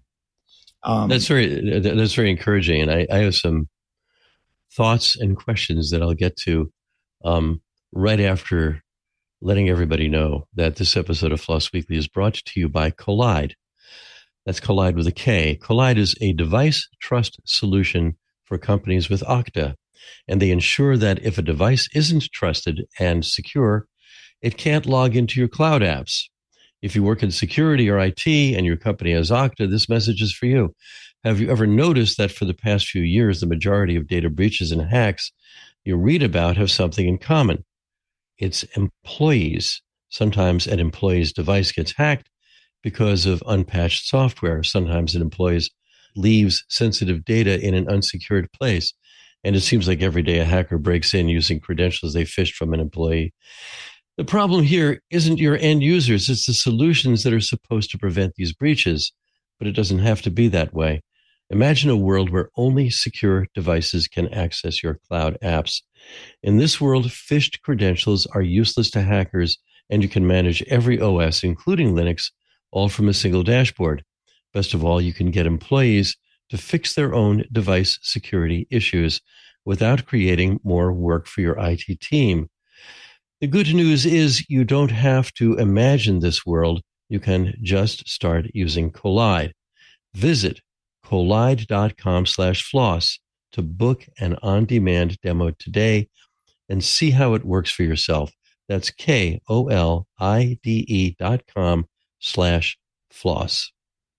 Um, that's very, that's very encouraging. And I, I have some thoughts and questions that I'll get to um, right after letting everybody know that this episode of Floss Weekly is brought to you by Kolide. That's Kolide with a K. Kolide is a device trust solution for companies with Okta, and they ensure that if a device isn't trusted and secure, it can't log into your cloud apps. If you work in security or I T and your company has Okta, this message is for you. Have you ever noticed that for the past few years, the majority of data breaches and hacks you read about have something in common? It's employees. Sometimes an employee's device gets hacked because of unpatched software. Sometimes an employee leaves sensitive data in an unsecured place. And it seems like every day a hacker breaks in using credentials they fished from an employee. The problem here isn't your end users, it's the solutions that are supposed to prevent these breaches. But it doesn't have to be that way. Imagine a world where only secure devices can access your cloud apps. In this world, phished credentials are useless to hackers, and you can manage every O S, including Linux, all from a single dashboard. Best of all, you can get employees to fix their own device security issues without creating more work for your I T team. The good news is you don't have to imagine this world. You can just start using Kolide. Visit kolide.com slash floss to book an on-demand demo today and see how it works for yourself. That's K O L I D E dot com slash floss.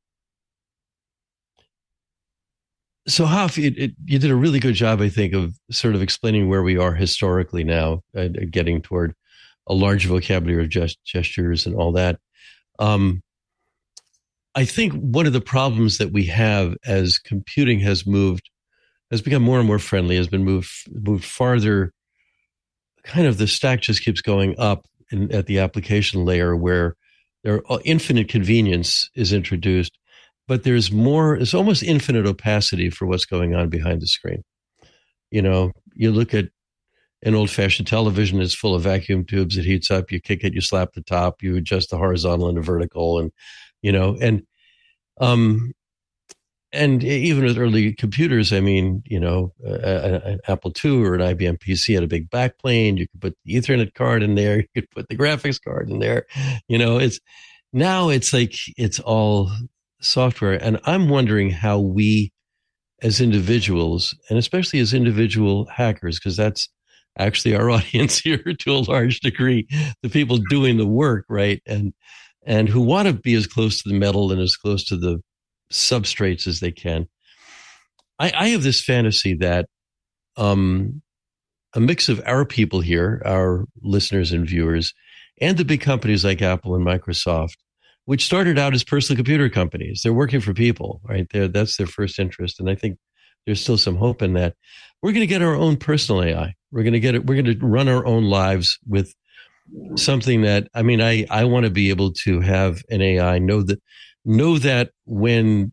So, Hoff, it, it, you did a really good job, I think, of sort of explaining where we are historically now, uh, getting toward a large vocabulary of gest- gestures and all that. Um, I think one of the problems that we have as computing has moved, has become more and more friendly, has been moved moved farther. Kind of the stack just keeps going up in, at the application layer, where there are infinite convenience is introduced, but there's more. It's almost infinite opacity for what's going on behind the screen. You know, you look at an old-fashioned television, it's full of vacuum tubes. It heats up. You kick it. You slap the top. You adjust the horizontal and the vertical, and you know, and um, and even with early computers, I mean, you know, uh, an Apple two or an I B M P C had a big backplane. You could put the Ethernet card in there. You could put the graphics card in there. You know, it's now it's like it's all software, and I'm wondering how we, as individuals, and especially as individual hackers, because that's actually our audience here to a large degree, the people doing the work, right? And and who want to be as close to the metal and as close to the substrates as they can. I, I have this fantasy that um, a mix of our people here, our listeners and viewers, and the big companies like Apple and Microsoft, which started out as personal computer companies. They're working for people, right? They're, that's their first interest. And I think there's still some hope in that. We're going to get our own personal A I. We're going to get it. We're going to run our own lives with something that, I mean, I, I want to be able to have an A I know that, know that when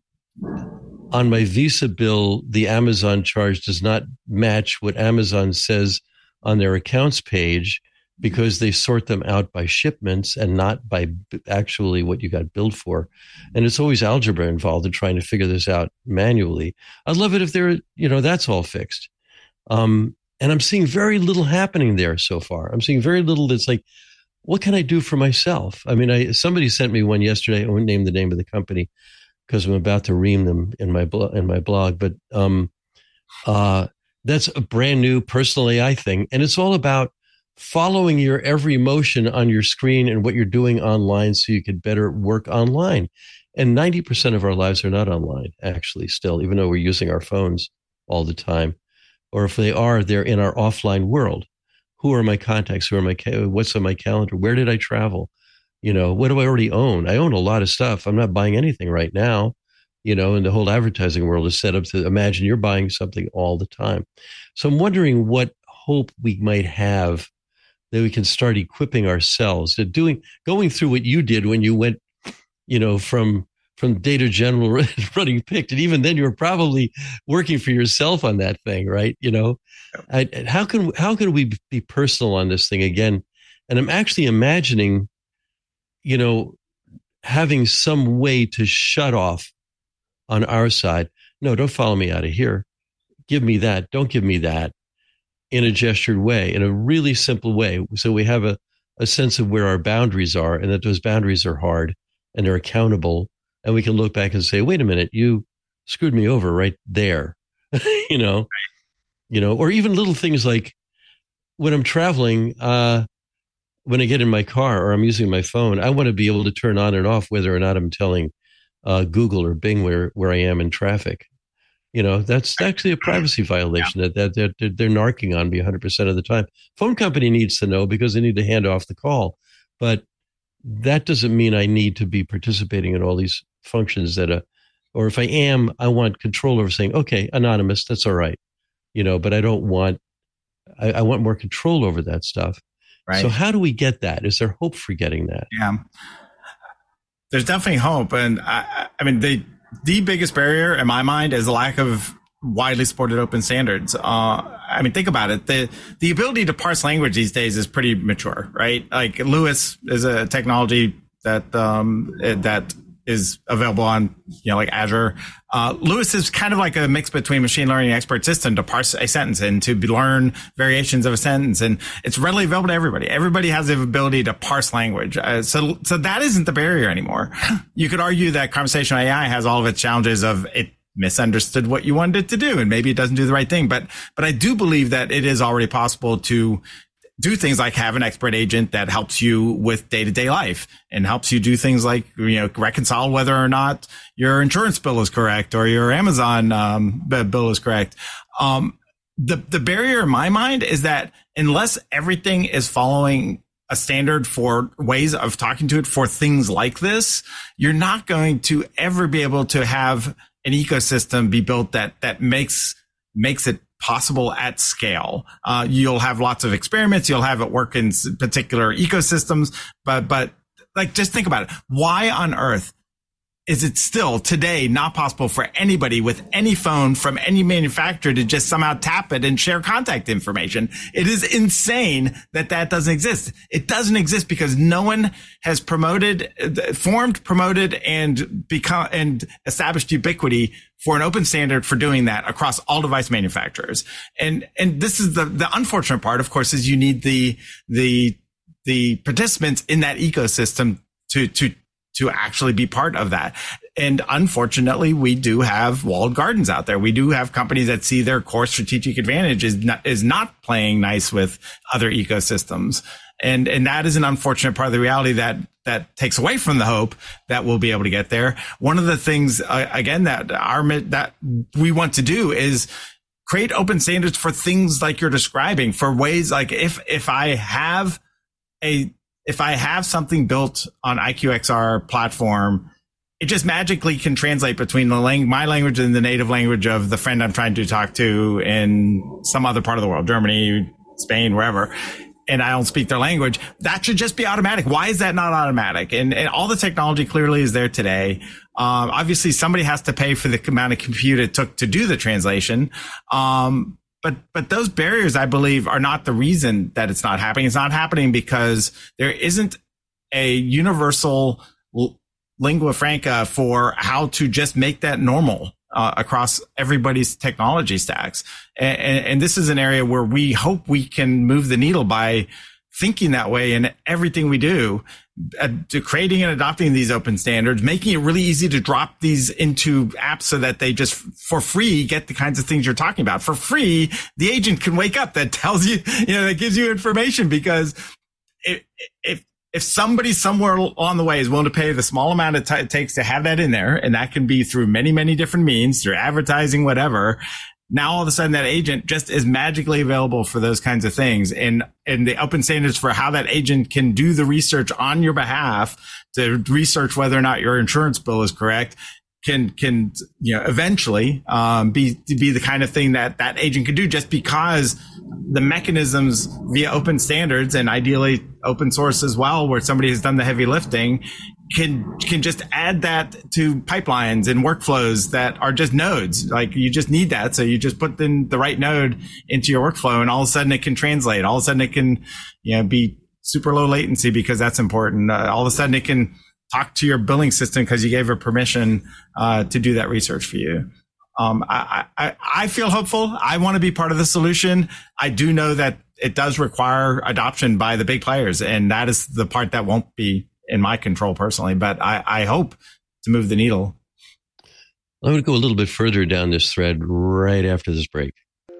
on my Visa bill, the Amazon charge does not match what Amazon says on their accounts page, because they sort them out by shipments and not by actually what you got billed for. And it's always algebra involved in trying to figure this out manually. I'd love it if there, you know, that's all fixed. Um, and I'm seeing very little happening there so far. I'm seeing very little that's like, what can I do for myself? I mean, I, somebody sent me one yesterday. I won't name the name of the company because I'm about to ream them in my, blo- in my blog, but um, uh, that's a brand new personal A I thing. And it's all about following your every motion on your screen and what you're doing online so you could better work online. And ninety percent of our lives are not online, actually, still, even though we're using our phones all the time. Or if they are, they're in our offline world. Who are my contacts? Who are my, what's on my calendar? Where did I travel? You know, what do I already own? I own a lot of stuff. I'm not buying anything right now, you know, and the whole advertising world is set up to imagine you're buying something all the time. So I'm wondering what hope we might have that we can start equipping ourselves to doing, going through what you did when you went, you know, from, from Data General running Pict. And even then you were probably working for yourself on that thing, right? You know, I, how can, how can we be personal on this thing again? And I'm actually imagining, you know, having some way to shut off on our side. No, don't follow me out of here. Give me that. Don't give me that. In a gestured way, in a really simple way. So we have a, a sense of where our boundaries are and that those boundaries are hard and they're accountable. And we can look back and say, wait a minute, you screwed me over right there. you know, right. you know, or even little things like when I'm traveling, uh, when I get in my car or I'm using my phone, I want to be able to turn on and off whether or not I'm telling uh, Google or Bing where, where I am in traffic. You know, that's actually a privacy violation yeah. that, that they're, they're narking on me one hundred percent of the time. Phone company needs to know because they need to hand off the call. But that doesn't mean I need to be participating in all these functions that, uh, or if I am, I want control over saying, okay, anonymous, that's all right. You know, but I don't want, I, I want more control over that stuff. Right. So how do we get that? Is there hope for getting that? Yeah, there's definitely hope. And I, I mean, they, the biggest barrier in my mind is the lack of widely supported open standards. Uh, I mean, think about it. The, the ability to parse language these days is pretty mature, right? Like Lewis is a technology that, um, that is available on, you know, like Azure. Uh, Lewis is kind of like a mix between machine learning and expert system to parse a sentence and to learn variations of a sentence. And it's readily available to everybody. Everybody has the ability to parse language. Uh, so, so that isn't the barrier anymore. You could argue that conversational A I has all of its challenges of it misunderstood what you wanted it to do, and maybe it doesn't do the right thing. But, but I do believe that it is already possible to do things like have an expert agent that helps you with day-to-day life and helps you do things like, you know, reconcile whether or not your insurance bill is correct or your Amazon um, bill is correct. Um, the, the barrier in my mind is that unless everything is following a standard for ways of talking to it for things like this, you're not going to ever be able to have an ecosystem be built that, that makes, makes it possible at scale. Uh, you'll have lots of experiments. You'll have it work in particular ecosystems, but, but like, just think about it. Why on earth is it still today not possible for anybody with any phone from any manufacturer to just somehow tap it and share contact information? It is insane that that doesn't exist. It doesn't exist because no one has promoted, formed, promoted, and become, and established ubiquity for an open standard for doing that across all device manufacturers. And, and this is the, the unfortunate part, of course, is you need the, the, the participants in that ecosystem to, to, to actually be part of that. And unfortunately, we do have walled gardens out there. We do have companies that see their core strategic advantage is not, is not playing nice with other ecosystems. And, and that is an unfortunate part of the reality that, that takes away from the hope that we'll be able to get there. One of the things, uh, again, that our, that we want to do is create open standards for things like you're describing, for ways like if, if I have a, if I have something built on I Q X R platform, it just magically can translate between the lang- my language and the native language of the friend I'm trying to talk to in some other part of the world, Germany, Spain, wherever. And I don't speak their language. That should just be automatic. Why is that not automatic? And, and all the technology clearly is there today. Um, obviously somebody has to pay for the amount of compute it took to do the translation. Um, but, but those barriers, I believe, are not the reason that it's not happening. It's not happening because there isn't a universal l- lingua franca for how to just make that normal. Uh, across everybody's technology stacks. And, and, and this is an area where we hope we can move the needle by thinking that way in everything we do, uh, to creating and adopting these open standards, making it really easy to drop these into apps so that they just for free get the kinds of things you're talking about. For free, the agent can wake up that tells you, you know, that gives you information, because if, if If somebody somewhere along the way is willing to pay the small amount it, t- it takes to have that in there, and that can be through many, many different means, through advertising, whatever, now all of a sudden that agent just is magically available for those kinds of things. And, and the open standards for how that agent can do the research on your behalf to research whether or not your insurance bill is correct can, can, you know, eventually, um, be, be the kind of thing that that agent can do, just because the mechanisms via open standards and ideally open source as well, where somebody has done the heavy lifting, can, can just add that to pipelines and workflows that are just nodes. Like you just need that. So you just put in the right node into your workflow, and all of a sudden it can translate. All of a sudden it can, you know, be super low latency, because that's important. Uh, all of a sudden it can talk to your billing system because you gave her permission uh, to do that research for you. Um, I, I, I feel hopeful. I want to be part of the solution. I do know that it does require adoption by the big players, and that is the part that won't be in my control personally, but I, I hope to move the needle. I'm going to go a little bit further down this thread right after this break.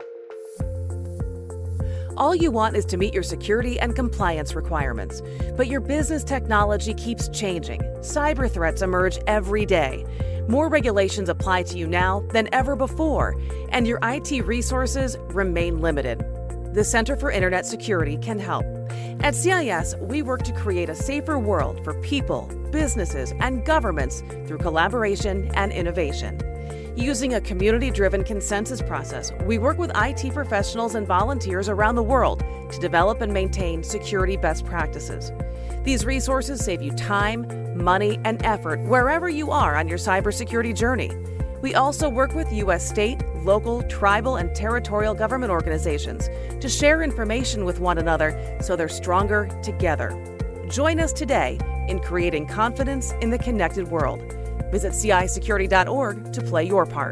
All you want is to meet your security and compliance requirements, but your business technology keeps changing. Cyber threats emerge every day. More regulations apply to you now than ever before, and your I T resources remain limited. The Center for Internet Security can help. At C I S, we work to create a safer world for people, businesses, and governments through collaboration and innovation. Using a community-driven consensus process, we work with I T professionals and volunteers around the world to develop and maintain security best practices. These resources save you time, money, and effort wherever you are on your cybersecurity journey. We also work with U S state, local, tribal, and territorial government organizations to share information with one another so they're stronger together. Join us today in creating confidence in the connected world. Visit C I security dot org to play your part.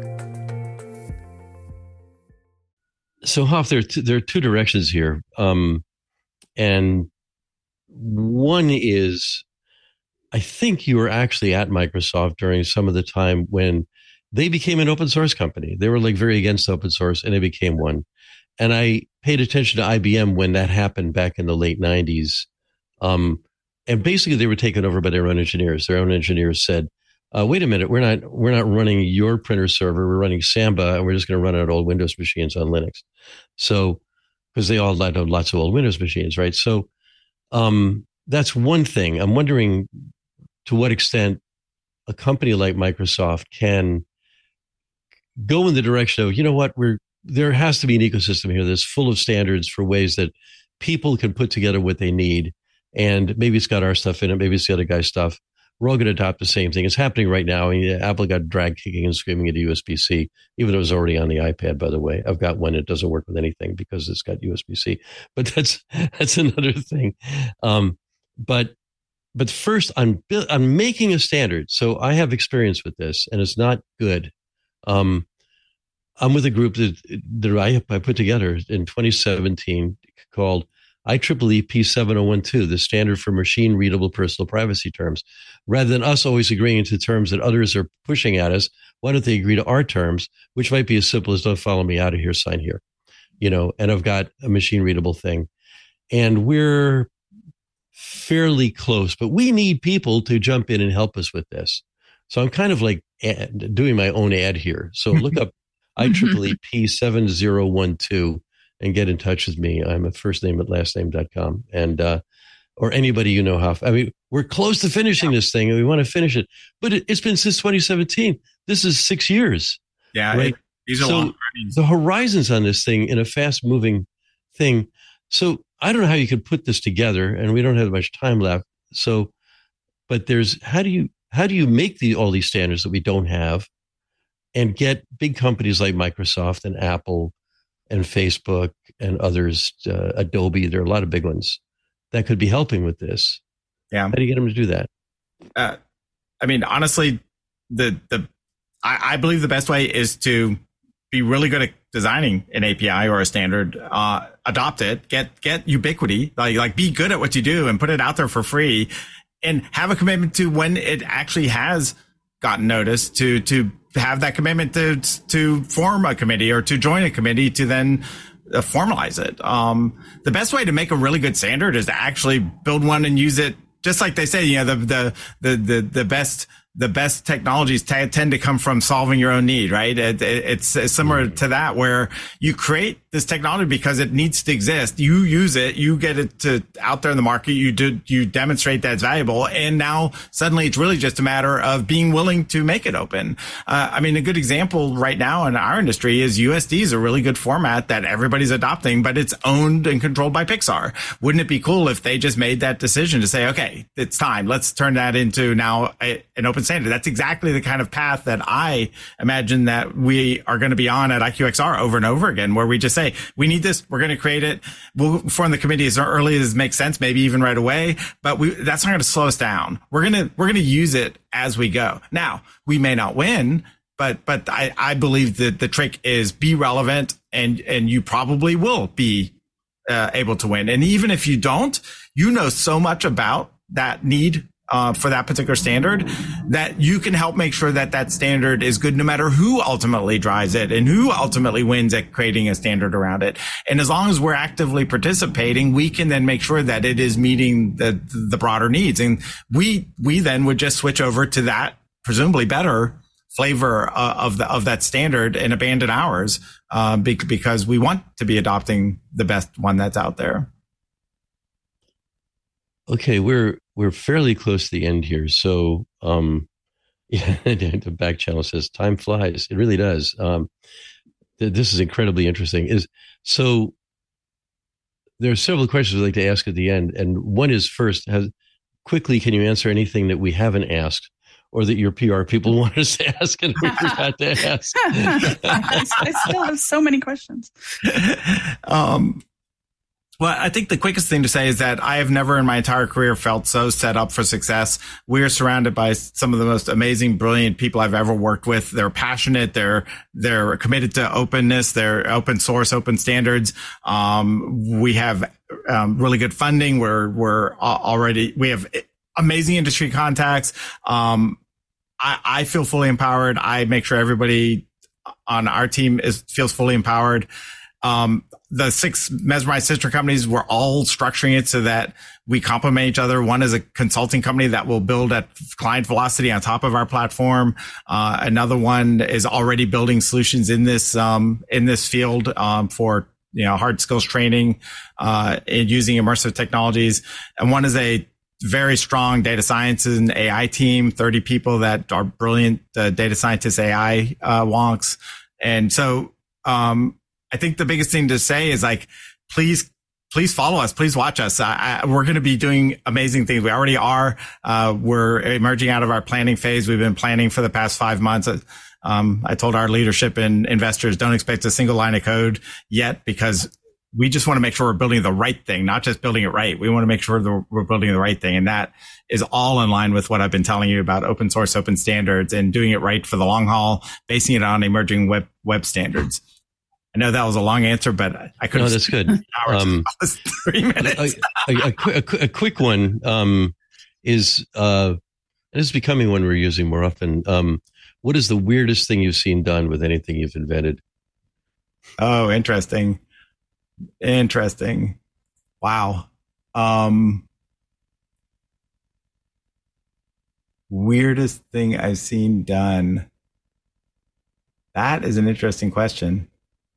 So, Hoff, there are two, there are two directions here. Um, and one is, I think you were actually at Microsoft during some of the time when they became an open source company. They were like very against open source, and they became one. And I paid attention to I B M when that happened back in the late nineties. Um, and basically they were taken over by their own engineers. Their own engineers said, uh, wait a minute, we're not, we're not running your printer server. We're running Samba, and we're just going to run it on old Windows machines on Linux. So, because they all had lots of old Windows machines, right? So, um, that's one thing. I'm wondering to what extent a company like Microsoft can go in the direction of, you know what, we're, there has to be an ecosystem here that's full of standards for ways that people can put together what they need. And maybe it's got our stuff in it. Maybe it's the other guy's stuff. We're all going to adopt the same thing. It's happening right now. I mean, Apple got dragged kicking and screaming at U S B C, even though it was already on the iPad, by the way. I've got one. It doesn't work with anything because it's got U S B C, but that's, that's another thing. Um, but, but first I'm, I'm making a standard. So I have experience with this, and it's not good. Um, I'm with a group that, that I, I put together in twenty seventeen called I triple E P seven oh one two, the standard for machine readable personal privacy terms. Rather than us always agreeing to terms that others are pushing at us, why don't they agree to our terms, which might be as simple as don't follow me out of here, sign here, you know, and I've got a machine readable thing. And we're fairly close, but we need people to jump in and help us with this. So I'm kind of like ad, doing my own ad here. So look up I triple E P seven oh one two and get in touch with me. I'm a first name at last name dot com. And, uh, or anybody you know how. I mean, we're close to finishing this thing and we want to finish it, but it, it's been since twenty seventeen. This is six years. Yeah. Right? It, these are so long journeys. The horizons on this thing in a fast moving thing. So I don't know how you could put this together, and we don't have much time left. So, but there's, how do you, how do you make the, all these standards that we don't have and get big companies like Microsoft and Apple and Facebook and others, uh, Adobe, there are a lot of big ones that could be helping with this. Yeah. How do you get them to do that? Uh, I mean, honestly, the, the, I, I believe the best way is to be really good at designing an A P I or a standard, uh, adopt it, get, get ubiquity, like, like be good at what you do and put it out there for free, and have a commitment to when it actually has gotten noticed, to, to have that commitment to, to form a committee or to join a committee to then uh, formalize it. Um, the best way to make a really good standard is to actually build one and use it. Just like they say, you know, the, the, the, the, the best, the best technologies t- tend to come from solving your own need, right? It, it, it's, it's similar to that, where you create this technology because it needs to exist. You use it, you get it to out there in the market, you do, you demonstrate that it's valuable. And now suddenly it's really just a matter of being willing to make it open. Uh, I mean, a good example right now in our industry is U S D is a really good format that everybody's adopting, but it's owned and controlled by Pixar. Wouldn't it be cool if they just made that decision to say, okay, it's time. Let's turn that into now a, an open standard. That's exactly the kind of path that I imagine that we are going to be on at I Q X R over and over again, where we just say, we need this. We're going to create it. We'll form the committee as early as makes sense, maybe even right away. But we, that's not going to slow us down. We're going to, we're going to use it as we go. Now, we may not win, but, but I, I believe that the trick is be relevant, and, and you probably will be uh, able to win. And even if you don't, you know so much about that need Uh, for that particular standard that you can help make sure that that standard is good no matter who ultimately drives it and who ultimately wins at creating a standard around it. And as long as we're actively participating, we can then make sure that it is meeting the the broader needs. And we we then would just switch over to that presumably better flavor uh, of the of that standard and abandon ours uh, because we want to be adopting the best one that's out there. Okay, we're we're fairly close to the end here. So, um, yeah, the back channel says time flies. It really does. Um, th- this is incredibly interesting. Is so. There are several questions I'd like to ask at the end, and one is first: has, quickly, can you answer anything that we haven't asked, or that your P R people want us to ask and we forgot to ask? I still have so many questions. um. Well, I think the quickest thing to say is that I have never in my entire career felt so set up for success. We are surrounded by some of the most amazing, brilliant people I've ever worked with. They're passionate. They're, they're committed to openness. They're open source, open standards. Um, we have, um, really good funding. We're, we're already, we have amazing industry contacts. Um, I, I feel fully empowered. I make sure everybody on our team is, feels fully empowered. Um, the six Mesmerized sister companies, we're all structuring it so that we complement each other. One is a consulting company that will build at client velocity on top of our platform. Uh, another one is already building solutions in this, um, in this field, um, for, you know, hard skills training, uh, and using immersive technologies. And one is a very strong data science and A I team, thirty people that are brilliant, uh, data scientists, A I, uh, wonks. And so, um, I think the biggest thing to say is like, please, please follow us. Please watch us. I, I, we're going to be doing amazing things. We already are. Uh, we're emerging out of our planning phase. We've been planning for the past five months. Um, I told our leadership and investors, don't expect a single line of code yet, because we just want to make sure we're building the right thing, not just building it right. We want to make sure that we're building the right thing. And that is all in line with what I've been telling you about open source, open standards, and doing it right for the long haul, basing it on emerging web, web standards. I know that was a long answer, but I could. No, that's good. Um, three minutes. a, a, a, a, a quick one um, is, uh, and it's becoming one we're using more often. Um, what is the weirdest thing you've seen done with anything you've invented? Oh, interesting. Interesting. Wow. Um, weirdest thing I've seen done. That is an interesting question.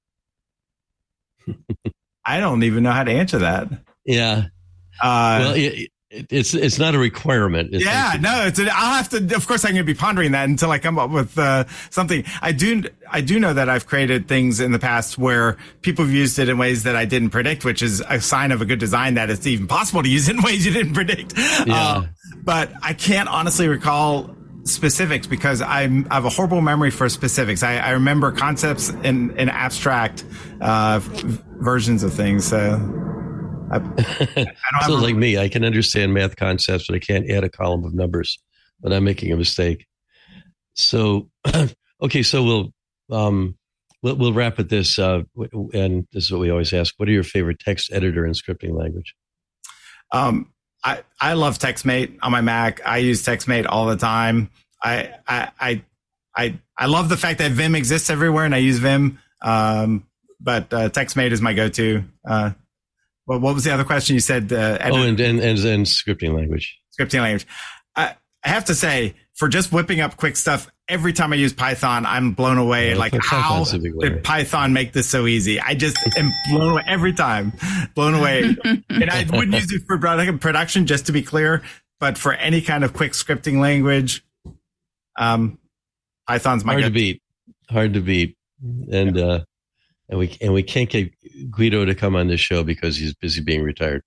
I don't even know how to answer that. Yeah. Uh, well, it, it, it's it's not a requirement. It's yeah, like, no, it's. A, I'll have to. Of course, I'm going to be pondering that until I come up with uh, something. I do. I do know that I've created things in the past where people have used it in ways that I didn't predict, which is a sign of a good design that it's even possible to use it in ways you didn't predict. Yeah. Uh, but I can't honestly recall specifics because I'm, I have a horrible memory for specifics. I, I remember concepts in, in abstract uh, versions of things. So I, I don't so have a, like me, I can understand math concepts, but I can't add a column of numbers when I'm making a mistake. So, okay, so we'll um, we'll, we'll wrap at this, uh, and this is what we always ask: what are your favorite text editor and scripting language? Um, I, I love TextMate on my Mac. I use TextMate all the time. I, I, I, I, I love the fact that Vim exists everywhere and I use Vim. Um, but, uh, TextMate is my go-to. Uh, well, what was the other question you said? Uh, oh, and, and, and, and scripting language. Scripting language. I, I have to say, for just whipping up quick stuff, every time I use Python, I'm blown away. Yeah, like, how did Python make this so easy? I just am blown away every time. Blown away. And I wouldn't use it for production, just to be clear, but for any kind of quick scripting language, um, Python's my hard go- to beat. Hard to beat. And yeah. uh, and we and we can't get Guido to come on this show because he's busy being retired.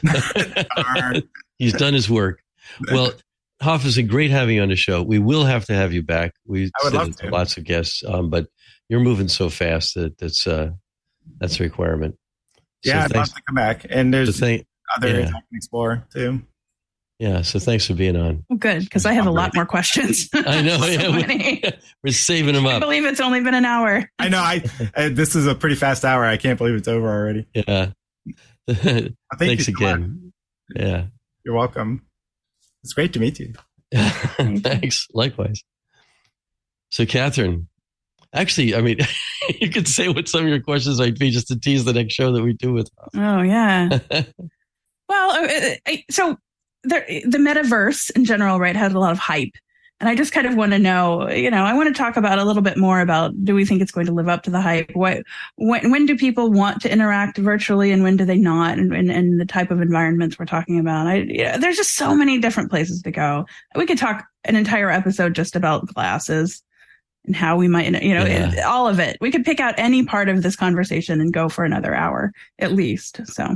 He's done his work. Well, Hoff, it's a great having you on the show. We will have to have you back. We I would love to to. Lots of guests, um, but you're moving so fast that that's uh, that's a requirement. So yeah, I'd love to come back. And there's so thank, other yeah. areas I can explore too. Yeah, so thanks for being on. Well, good, because I have a lot more questions. I know. so yeah, many. We're saving them I up. believe it's only been an hour. I know. I uh, this is a pretty fast hour. I can't believe it's over already. Yeah. Thank Thanks you so again. much. Yeah. You're welcome. It's great to meet you. Thanks. Likewise. So, Catherine, actually, I mean, you could say what some of your questions might be just to tease the next show that we do with. Oh, yeah. Well, so the, the metaverse in general, right, has a lot of hype. And I just kind of want to know, you know, I want to talk about a little bit more about, do we think it's going to live up to the hype? What, when, when do people want to interact virtually and when do they not? And, and, and the type of environments we're talking about. I, you know, there's just so many different places to go. We could talk an entire episode just about glasses and how we might, you know, Yeah. it, all of it. We could pick out any part of this conversation and go for another hour at least. So.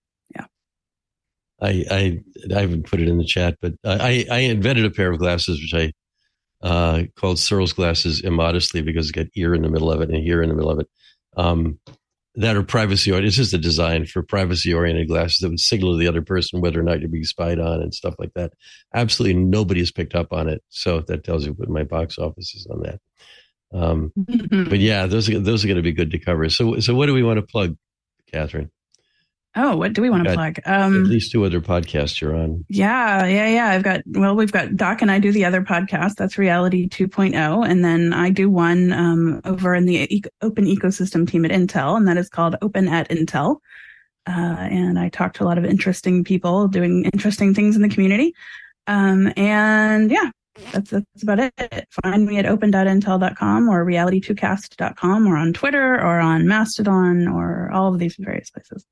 I, I I haven't put it in the chat, but I, I invented a pair of glasses, which I uh, called Searles glasses immodestly because it's got ear in the middle of it and ear in the middle of it. Um, that are privacy oriented. It's just a design for privacy oriented glasses that would signal to the other person whether or not you're being spied on and stuff like that. Absolutely nobody has picked up on it. So that tells you what my box office is on that. Um, but yeah, those are, those are going to be good to cover. So, so what do we want to plug, Catherine? Oh, what do we want to plug? Um, At least two other podcasts you're on. Yeah, yeah, yeah. I've got, well, we've got Doc and I do the other podcast. That's Reality two point oh. And then I do one um, over in the e- open ecosystem team at Intel, and that is called Open at Intel. Uh, and I talk to a lot of interesting people doing interesting things in the community. Um, and yeah, that's, that's about it. Find me at open dot intel dot com or reality two cast dot com or on Twitter or on Mastodon or all of these various places.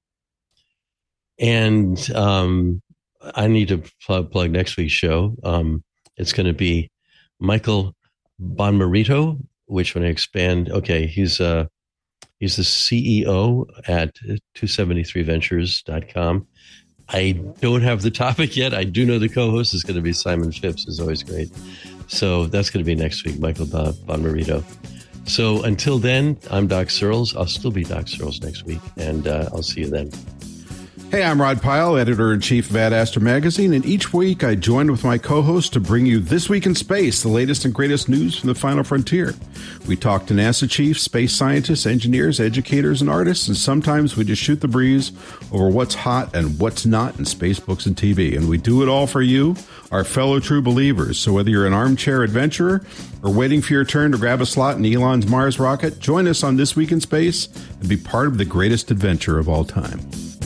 And um, I need to plug, plug next week's show. Um, it's going to be Michael Bonmarito, which when I expand, okay, he's uh, he's the C E O at two seventy-three ventures dot com. I don't have the topic yet. I do know the co-host is going to be Simon Phipps, is always great. So that's going to be next week, Michael Bonmarito. So until then, I'm Doc Searles. I'll still be Doc Searles next week, and uh, I'll see you then. Hey, I'm Rod Pyle, editor-in-chief of Ad Astra Magazine, and each week I join with my co-host to bring you This Week in Space, the latest and greatest news from the final frontier. We talk to NASA chiefs, space scientists, engineers, educators, and artists, and sometimes we just shoot the breeze over what's hot and what's not in space, books, and T V. And we do it all for you, our fellow true believers. So whether you're an armchair adventurer or waiting for your turn to grab a slot in Elon's Mars rocket, join us on This Week in Space and be part of the greatest adventure of all time.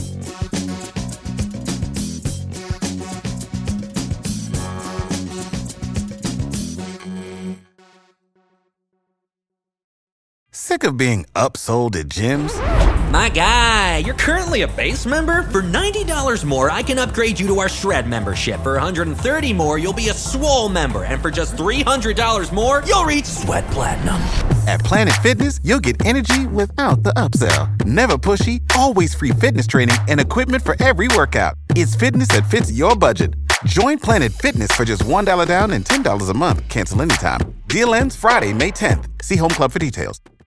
Sick of being upsold at gyms? My guy, you're currently a base member? For ninety dollars more, I can upgrade you to our Shred membership. For one hundred thirty dollars more, you'll be a Swole member. And for just three hundred dollars more, you'll reach Sweat Platinum. At Planet Fitness, you'll get energy without the upsell. Never pushy, always free fitness training and equipment for every workout. It's fitness that fits your budget. Join Planet Fitness for just one dollar down and ten dollars a month. Cancel anytime. Deal ends Friday, May tenth. See Home Club for details.